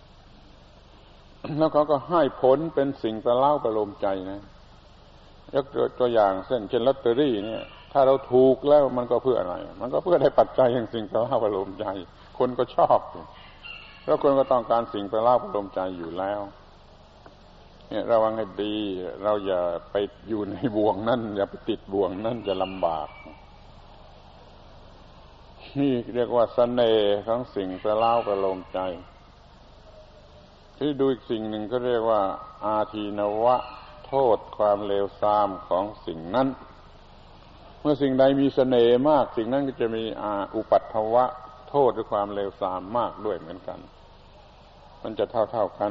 แล้วเขาก็ให้ผลเป็นสิ่งประเล้าประโลมใจนะยกตัวอย่างเช่นเช่นลอตเตอรี่เนี่ยถ้าเราถูกแล้วมันก็เพื่ออะไรมันก็เพื่อได้ปัจจัยอย่างสิ่งประเล้าประโลมใจคนก็ชอบแล้วคนก็ต้องการสิ่งประเล้าประโลมใจอยู่แล้วเนี่ยระวังให้ดีเราอย่าไปอยู่ในบ่วงนั่นอย่าไปติดบ่วงนั่นจะลำบากนี่เรียกว่าเสน่ห์ของสิ่งประเล้าประโลมใจที่ดูอีกสิ่งหนึ่งก็เรียกว่าอาทีนวะโทษความเลวทรามของสิ่งนั้นเมื่อสิ่งใดมีเสน่ห์มากสิ่งนั้นก็จะมีอาอุปัฏฐวะโทษหรือความเลวทรามมากด้วยเหมือนกันมันจะเท่าๆกัน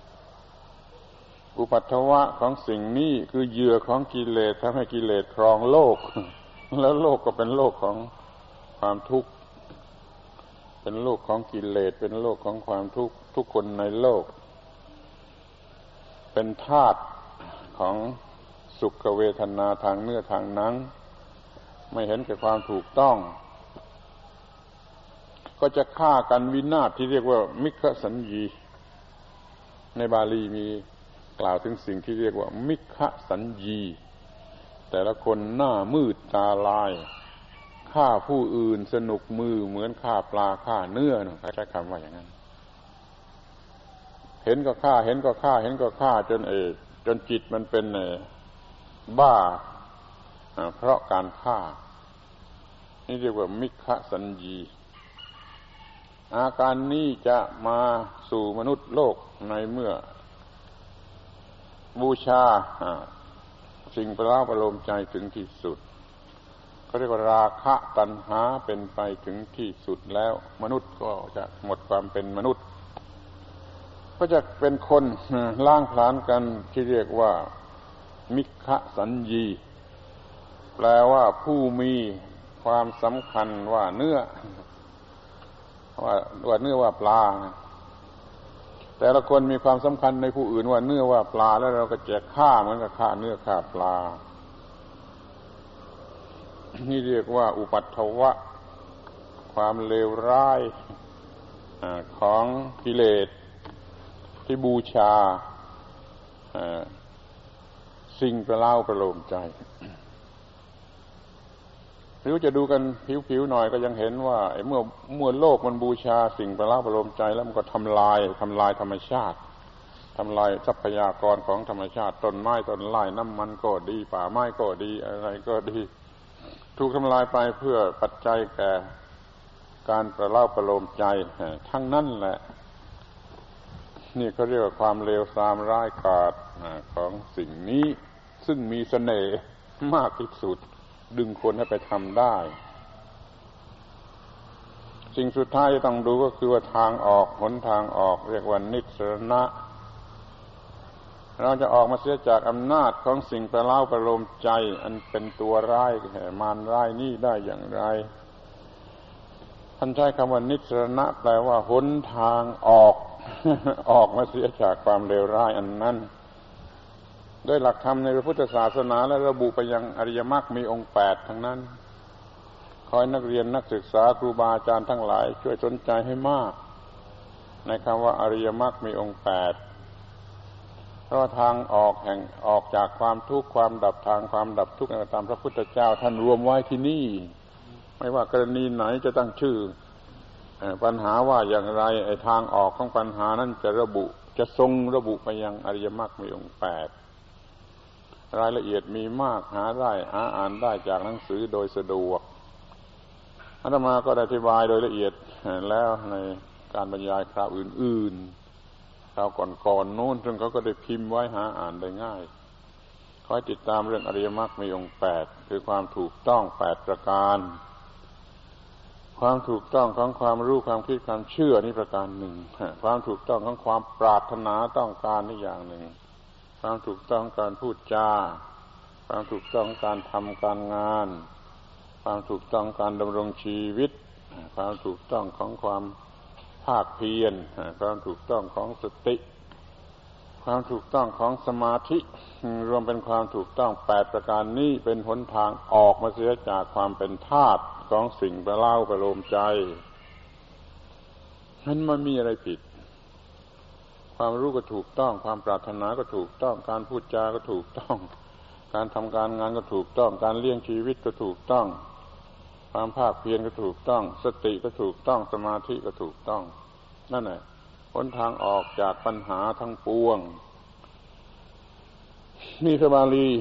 อุปัฏฐวะของสิ่งนี้คือเหยื่อของกิเลสทำให้กิเลสครองโลกแล้วโลกก็เป็นโลกของความทุกข์เป็นโลกของกิเลสเป็นโลกของความทุกข์ทุกคนในโลกเป็นทาสของสุขเวทนาทางเนื้อทางหนังไม่เห็นแก่ความถูกต้องก็จะฆ่ากันวินาศที่เรียกว่ามิขสัญญีในบาลีมีกล่าวถึงสิ่งที่เรียกว่ามิขสัญญีแต่ละคนหน้ามืดตาลายฆ่าผู้อื่นสนุกมือเหมือนฆ่าปลาฆ่าเนื้อนะใช้คำว่าอย่างนั้นเห็นก็ฆ่าเห็นก็ฆ่าเห็นก็ฆ่าจนเอจนจิตมันเป็นบ้าเพราะการฆ่านี่เรียกว่ามิขสัญญีอาการนี้จะมาสู่มนุษย์โลกในเมื่อบูชาสิ่งประเล้าประโลมใจถึงที่สุดเขาเรียกว่าราคะตัณหาเป็นไปถึงที่สุดแล้วมนุษย์ก็จะหมดความเป็นมนุษย์ก็จะเป็นคนล้างผลาญกันที่เรียกว่ามิขสัญญีแปลว่าผู้มีความสำคัญว่าเนื้อว่าว่าเนื้อว่าปลาแต่ละคนมีความสำคัญในผู้อื่นว่าเนื้อว่าปลาแล้วเราก็จะฆ่าเหมือนกับฆ่าเนื้อฆ่าปลานี่เรียกว่าอุปัฏฐวะความเลวร้ายของกิเลสที่บูชาสิ่งประเล้าประโลมใจหรือจะดูกันผิวๆหน่อยก็ยังเห็นว่าเมื่อเมื่อโลกมันบูชาสิ่งประเล้าประโลมใจแล้วมันก็ทำลายทำลายธรรมชาติทำลายทรัพยากรของธรรมชาติต้นไม้ต้นไม้น้ำมันก็ดีป่าไม้ก็ดีอะไรก็ดีถูกทำลายไปเพื่อปัจจัยแก่การประเล้าประโลมใจทั้งนั้นแหละนี่เขาเรียกว่าความเลวทรามร้ายกาจของสิ่งนี้ซึ่งมีเสน่ห์มากที่สุดดึงคนให้ไปทำได้สิ่งสุดท้ายที่ต้องดูก็คือว่าทางออกหนทางออกเรียกว่านิสรณะเราจะออกมาเสียจากอำนาจของสิ่งประเล้าประโลมใจอันเป็นตัวร้ายมารร้ายนี่ได้อย่างไรท่านใช้คำว่านิสรณะแปลว่าหนทางออกออกมาเสียจากความเลวร้ายอันนั้นโดยหลักธรรมในพระพุทธศาสนาและระบุไปยังอริยมรรคมีองค์แปดทั้งนั้นขอให้นักเรียนนักศึกษาครูบาอาจารย์ทั้งหลายช่วยสนใจให้มากในคำว่าอริยมรรคมีองค์แปดเพราะทางออกแห่งออกจากความทุกข์ความดับทางความดับทุกข์ตามพระพุทธเจ้าท่านรวมไว้ที่นี่ไม่ว่ากรณีไหนจะตั้งชื่อปัญหาว่าอย่างไรไอ้ทางออกของปัญหานั้นจะระบุจะทรงระบุไปยังอริยมรรคมีองค์แปดรายละเอียดมีมากหาได้หาอ่านได้จากหนังสือโดยสะดวกอาตมาก็ได้อธิบายโดยละเอียดแล้วในการบรรยายคราวอื่นๆคราวก่อนๆโน้นซึ่งเขาก็ได้พิมพ์ไว้หาอ่านได้ง่ายขอให้ติดตามเรื่องอริยมรรคมีองค์แปดคือความถูกต้องแปดประการความถูกต้องของความรู้ความคิดความเชื่อนี่ประการหนึ่งความถูกต้องของความปรารถนาต้องการนี่อย่างหนึ่งความถูกต้องการพูดจาความถูกต้องการทำการงานความถูกต้องการดำรงชีวิตความถูกต้องของความภาคเพียรความถูกต้องของสติความถูกต้องของสมาธิรวมเป็นความถูกต้องแปดประการนี้เป็นหนทางออกมาเสียจากความเป็นทาสของสิ่งประเล่าประโลมใจมันไม่มีอะไรผิดความรู้ก็ถูกต้องความปรารถนาก็ถูกต้องการพูดจาก็ถูกต้องการทำการงานก็ถูกต้องการเลี้ยงชีวิตก็ถูกต้องความภาคเพียรก็ถูกต้องสติก็ถูกต้องสมาธิก็ถูกต้องนั่นแหละหนทางออกจากปัญหาทั้งปวงนี่พระบาลี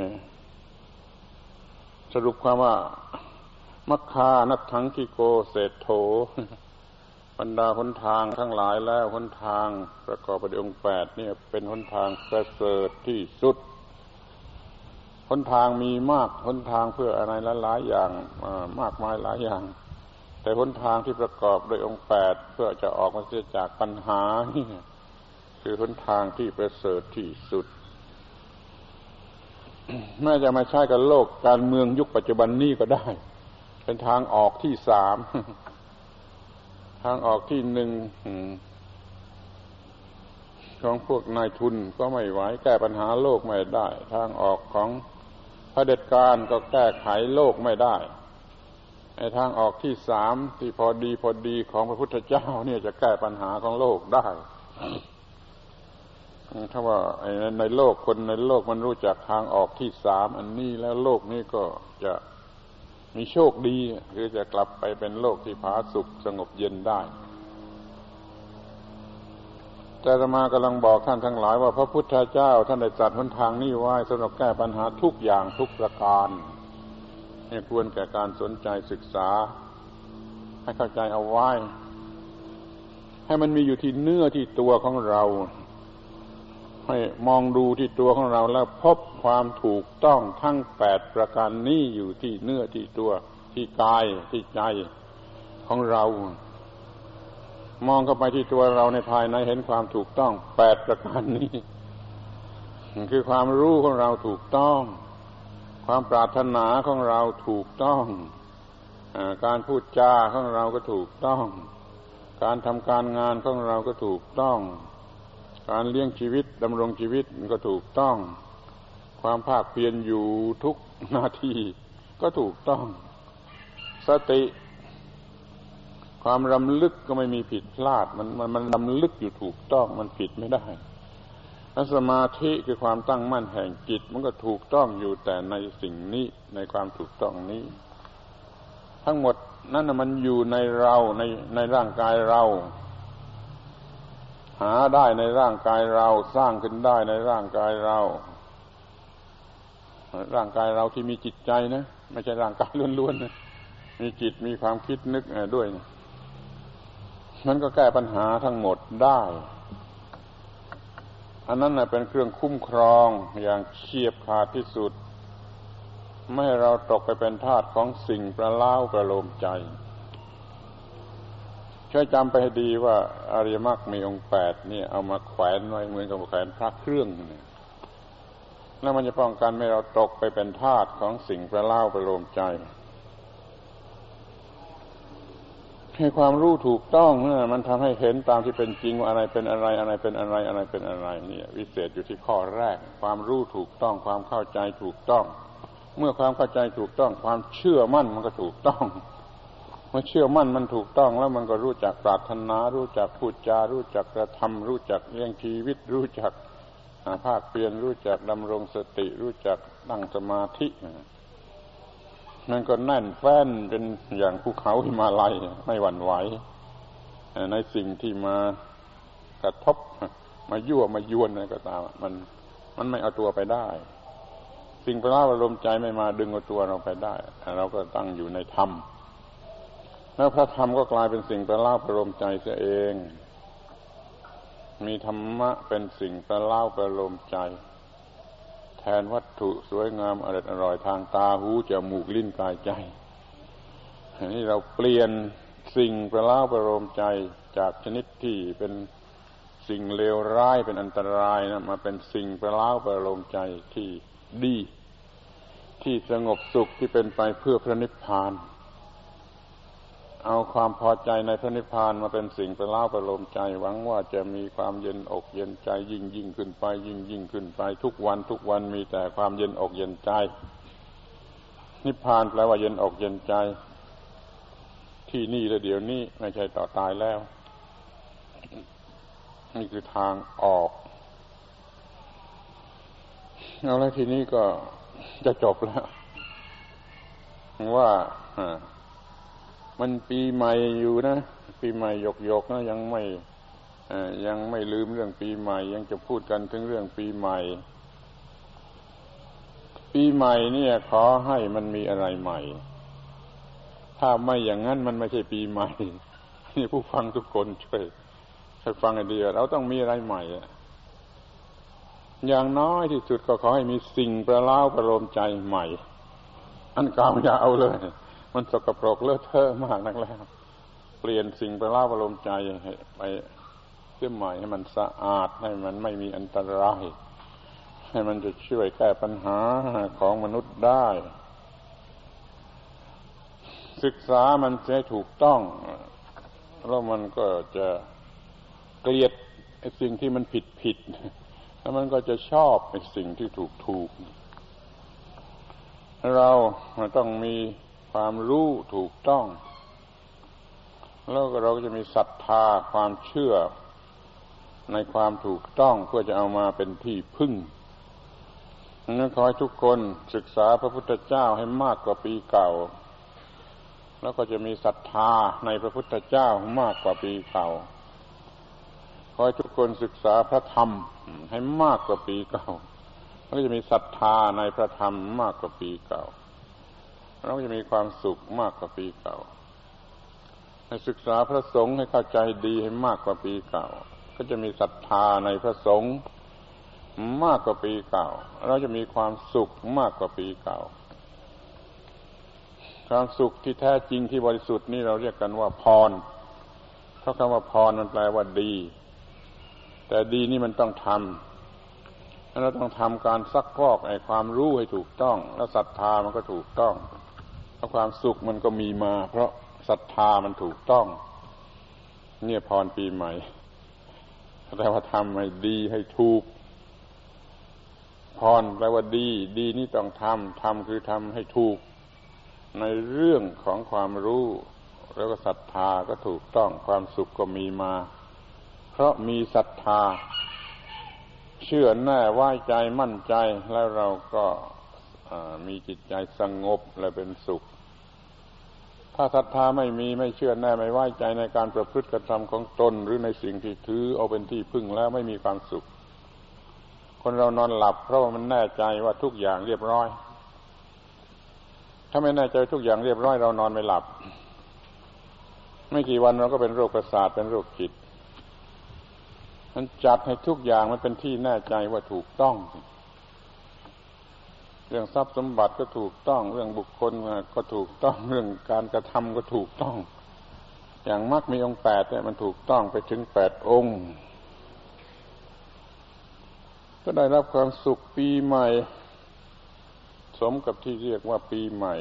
สรุปความว่ามัคคานัตถังคิโกเศธโธบรรดาหนทางทั้งหลายแล้วหนทางประกอบไปด้วยองค์แปดนี่เป็นหนทางประเสริฐที่สุดหนทางมีมากหนทางเพื่ออะไรหลายๆอย่างมากมายหลายอย่างแต่หนทางที่ประกอบด้วยองค์แปดเพื่อจะออกมาเสียจากปัญหานี่คือหนทางที่ประเสริฐที่สุดแม้จะมาใช้กับโลกการเมืองยุคปัจจุบันนี้ก็ได้เป็นทางออกที่สามทางออกที่หนึ่งของพวกนายทุนก็ไม่ไหวแก้ปัญหาโลกไม่ได้ทางออกของเผด็จการก็แก้ไขโลกไม่ได้ไอ้ทางออกที่สามที่พอดีพอดีของพระพุทธเจ้าเนี่ยจะแก้ปัญหาของโลกได้ถ้าว่าในโลกคนในโลกมันรู้จักทางออกที่สามอันนี้แล้วโลกนี้ก็จะมีโชคดีคือจะกลับไปเป็นโลกที่ผาสุกสงบเย็นได้แต่อาตมากำลังบอกท่านทั้งหลายว่าพระพุทธเจ้าท่านได้จัดหนทางนี้ไว้สำหรับแก้ปัญหาทุกอย่างทุกประการนี่ควรแก่การสนใจศึกษาให้เข้าใจเอาไว้ให้มันมีอยู่ที่เนื้อที่ตัวของเราให้มองดูที่ตัวของเราแล้วพบความถูกต้องทั้งแปดประการนี้อยู่ที่เนื้อที่ตัวที่กายที่ใจของเรามองเข้าไปที่ตัวเราในภายในเห็นความถูกต้องแปดประการนี้คือความรู้ของเราถูกต้องความปรารถนาของเราถูกต้องการพูดจาของเราก็ถูกต้องการทำการงานของเราก็ถูกต้องการเลี้ยงชีวิตดำรงชีวิตมันก็ถูกต้องความภาคเพียรอยู่ทุกนาทีก็ถูกต้องสติความรำลึกก็ไม่มีผิดพลาดมันมันมันรำลึกอยู่ถูกต้องมันผิดไม่ได้และสมาธิคือความตั้งมั่นแห่งจิตมันก็ถูกต้องอยู่แต่ในสิ่งนี้ในความถูกต้องนี้ทั้งหมดนั่นน่ะมันอยู่ในเราในในร่างกายเราหาได้ในร่างกายเราสร้างขึ้นได้ในร่างกายเราร่างกายเราที่มีจิตใจนะไม่ใช่ร่างกายล้วนๆนะมีจิตมีความคิดนึกด้วยมันก็แก้ปัญหาทั้งหมดได้อันนั้นน่ะเป็นเครื่องคุ้มครองอย่างเฉียบขาดที่สุดไม่ให้เราตกไปเป็นทาสของสิ่งประเล้าประโลมใจช่วยจำไปให้ดีว่าอริยมรรคมีองค์แปดนี่เอามาแขวนไว้เหมือนกับแขวนพระเครื่องนี่แล้วมันจะป้องกันไม่ให้เราตกไปเป็นทาสของสิ่งประเล้าประโลมใจให้ความรู้ถูกต้องนะมันทำให้เห็นตามที่เป็นจริงว่าอะไรเป็นอะไรอะไรเป็นอะไรอะไรเป็นอะไรเนี่ยวิเศษอยู่ที่ข้อแรกความรู้ถูกต้องความเข้าใจถูกต้องเมื่อความเข้าใจถูกต้องความเชื่อมั่นมันก็ถูกต้องเมื่อเชื่อมั่นมันถูกต้องแล้วมันก็รู้จักปรารถนารู้จักพูดจารู้จักกระทำรู้จักเลี้ยงชีวิตรู้จักภาคเพียรรู้จักดำรงสติรู้จักนั่งสมาธิมันก็แน่นแฟ้นเป็นอย่างภูเขาหิมาลัยไม่หวั่นไหวในสิ่งที่มากระทบมายั่วมายวนอะไรก็ตามมันมันไม่เอาตัวไปได้สิ่งประหลาดอารมณ์ใจไม่มาดึงเอาตัวเราไปได้เราก็ตั้งอยู่ในธรรมแล้วพระธรรมก็กลายเป็นสิ่งประหลาดอารมณ์ใจเสียเองมีธรรมะเป็นสิ่งประหลาดอารมณ์ใจแทนวัตถุสวยงามอร่อยอร่อยทางตาหูจมูกลิ้นกายใจนี่เราเปลี่ยนสิ่งประหลาดอารมณ์ใจจากชนิดที่เป็นสิ่งเลวร้ายเป็นอันตรายนะมาเป็นสิ่งประหลาดอารมณ์ใจที่ดีที่สงบสุขที่เป็นไปเพื่อพระนิพพานเอาความพอใจในพระนิพพานมาเป็นสิ่งประหลาดอารมณ์ใจหวังว่าจะมีความเย็นอกเย็นใจยิ่งยิ่งขึ้นไปยิ่งยิ่งขึ้นไปทุกวันทุกวันมีแต่ความเย็นอกเย็นใจนิพพานแปลว่าเย็นอกเย็นใจที่นี่และเดี๋ยวนี้ไม่ใช่ต่อตายแล้วนี่คือทางออกเอาแล้วทีนี้ก็จะจบแล้วว่ามันปีใหม่อยู่นะปีใหม่หยกๆนะยังไม่ยังไม่ลืมเรื่องปีใหม่ยังจะพูดกันถึงเรื่องปีใหม่ปีใหม่เนี่ยขอให้มันมีอะไรใหม่ถ้าไม่อย่างนั้นมันไม่ใช่ปีใหม่นี่ผู้ฟังทุกคนช่วยช่วยฟังให้ดีเราต้องมีอะไรใหม่อย่างน้อยที่สุดก็ขอให้มีสิ่งประหลาดประโลมใจใหม่อันเก่าอย่าเอาเลยมันสกปรกเลอะเทอะมากนักแล้วเปลี่ยนสิ่งประหลาดประโลมใจให้ไปเสียใหม่ให้มันสะอาดให้มันไม่มีอันตรายให้มันจะช่วยแก้ปัญหาของมนุษย์ได้ศึกษามันจะถูกต้องแล้วมันก็จะเกลียดไอ้สิ่งที่มันผิดผิดแล้วมันก็จะชอบไอ้สิ่งที่ถูกถูกเราต้องมีความรู้ถูกต้องแล้วเราก็จะมีศรัทธาความเชื่อในความถูกต้องเพื่อจะเอามาเป็นที่พึ่งดังนั้นขอให้ทุกคนศึกษาพระพุทธเจ้าให้มากกว่าปีเก่าแล้วก็จะมีศรัทธาในพระพุทธเจ้ามากกว่าปีเก่าขอให้ทุกคนศึกษาพระธรรมให้มากกว่าปีเก่าแล้วจะมีศรัทธาในพระธรรมมากกว่าปีเก่าเราจะมีความสุขมากกว่าปีเก่าให้ศึกษาพระสงฆ์ให้เข้าใจดีให้มากกว่าปีเก่าก็จะมีศรัทธาในพระสงฆ์มากกว่าปีเก่าเราจะมีความสุขมากกว่าปีเก่าความสุขที่แท้จริงที่บริสุทธิ์นี่เราเรียกกันว่าพรเพราะคำว่าพรมันแปลว่าดีแต่ดีนี่มันต้องทำเราต้องทำการซักพอกไอ้ความรู้ให้ถูกต้องแล้วศรัทธามันก็ถูกต้องแล้วความสุขมันก็มีมาเพราะศรัทธามันถูกต้องเนี่ยพรปีใหม่แต่ว่าทำให้ดีให้ถูกพรแปลว่าดีดีนี่ต้องทำทำคือทำให้ถูกในเรื่องของความรู้แล้วก็ศรัทธาก็ถูกต้องความสุขก็มีมาเพราะมีศรัทธาเชื่อแน่ไว้ใจมั่นใจแล้วเราก็มีจิตใจสงบและเป็นสุขถ้าศรัทธาไม่มีไม่เชื่อแน่ไม่ไว้ใจในการประพฤติกระทำของตนหรือในสิ่งที่ถือเอาเป็นที่พึ่งแล้วไม่มีความสุขคนเรานอนหลับเพราะว่ามันแน่ใจว่าทุกอย่างเรียบร้อยถ้าไม่แน่ใจทุกอย่างเรียบร้อยเรานอนไม่หลับไม่กี่วันเราก็เป็นโรคประสาทเป็นโรคจิตมันจัดให้ทุกอย่างมันเป็นที่แน่ใจว่าถูกต้องเรื่องทรัพย์สมบัติก็ถูกต้องเรื่องบุคคลก็ถูกต้องเรื่องการกระทำก็ถูกต้องอย่างมรรคมีองค์แปดเนี่ยมันถูกต้องไปถึงแปดองค์ก็ได้รับความสุขปีใหม่สมกับที่เรียกว่าปีใหม่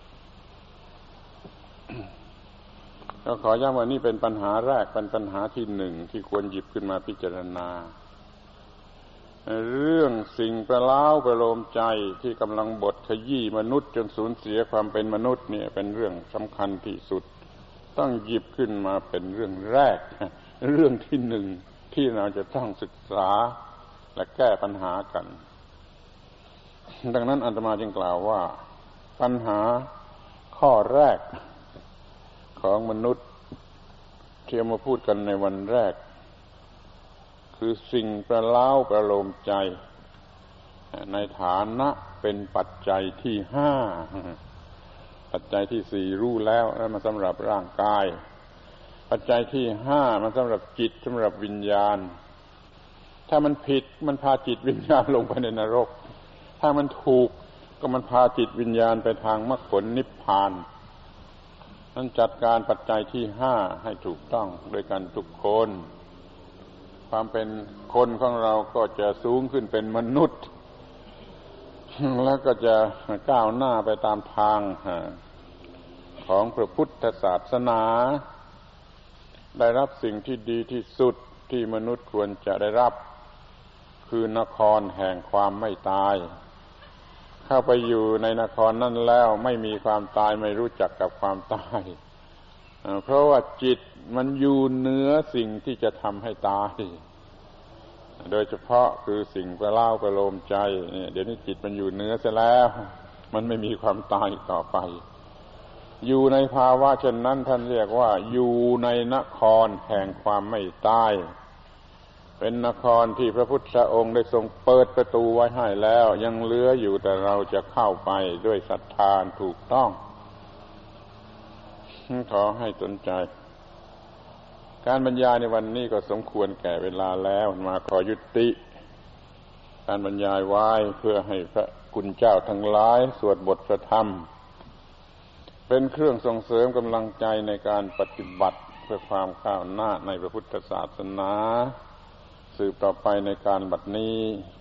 ก็ขอย้ำว่านี่เป็นปัญหาแรกเป็นปัญหาที่หนึ่งที่ควรหยิบขึ้นมาพิจารณาเรื่องสิ่งประหลาดประโลมใจที่กำลังบดขยี้มนุษย์จนสูญเสียความเป็นมนุษย์เนี่ยเป็นเรื่องสำคัญที่สุดต้องหยิบขึ้นมาเป็นเรื่องแรกเรื่องที่หนึ่งที่เราจะต้องศึกษาและแก้ปัญหากันดังนั้นอาตมาจึงกล่าวว่าปัญหาข้อแรกของมนุษย์ที่เอามาพูดกันในวันแรกคือสิ่งประเล้าประโลมใจในฐานะเป็นปัจจัยที่ห้าปัจจัยที่สี่รู้แล้วแล้วมันสำหรับร่างกายปัจจัยที่ห้ามันสำหรับจิตสำหรับวิญญาณถ้ามันผิดมันพาจิตวิญญาณลงไปในนรกถ้ามันถูกก็มันพาจิตวิญญาณไปทางมรรคผลนิพพานนั้นจัดการปัจจัยที่ห้าให้ถูกต้องด้วยกันทุกคนความเป็นคนของเราก็จะสูงขึ้นเป็นมนุษย์แล้วก็จะก้าวหน้าไปตามทางของพระพุทธศาสนาได้รับสิ่งที่ดีที่สุดที่มนุษย์ควรจะได้รับคือนครแห่งความไม่ตายเข้าไปอยู่ในนครนั่นแล้วไม่มีความตายไม่รู้จักกับความตายเพราะว่าจิตมันอยู่เหนือสิ่งที่จะทำให้ตายโดยเฉพาะคือสิ่งประเล้าประโลมใจเนี่ยเดี๋ยวนี้จิตมันอยู่เหนือเสียแล้วมันไม่มีความตายต่อไปอยู่ในภาวะเช่นนั้นท่านเรียกว่าอยู่ในนครแห่งความไม่ตายเป็นนครที่พระพุทธองค์ได้ทรงเปิดประตูไว้ให้แล้วยังเหลืออยู่แต่เราจะเข้าไปด้วยศรัทธาถูกต้องขอให้สนใจการบรรยายในวันนี้ก็สมควรแก่เวลาแล้วมาขอยุติการบรรยายไว้เพื่อให้พระคุณเจ้าทั้งหลายสวดบทพระธรรมเป็นเครื่องส่งเสริมกำลังใจในการปฏิบัติเพื่อความก้าวหน้าในพระพุทธศาสนาสืบต่อไปในการบัดนี้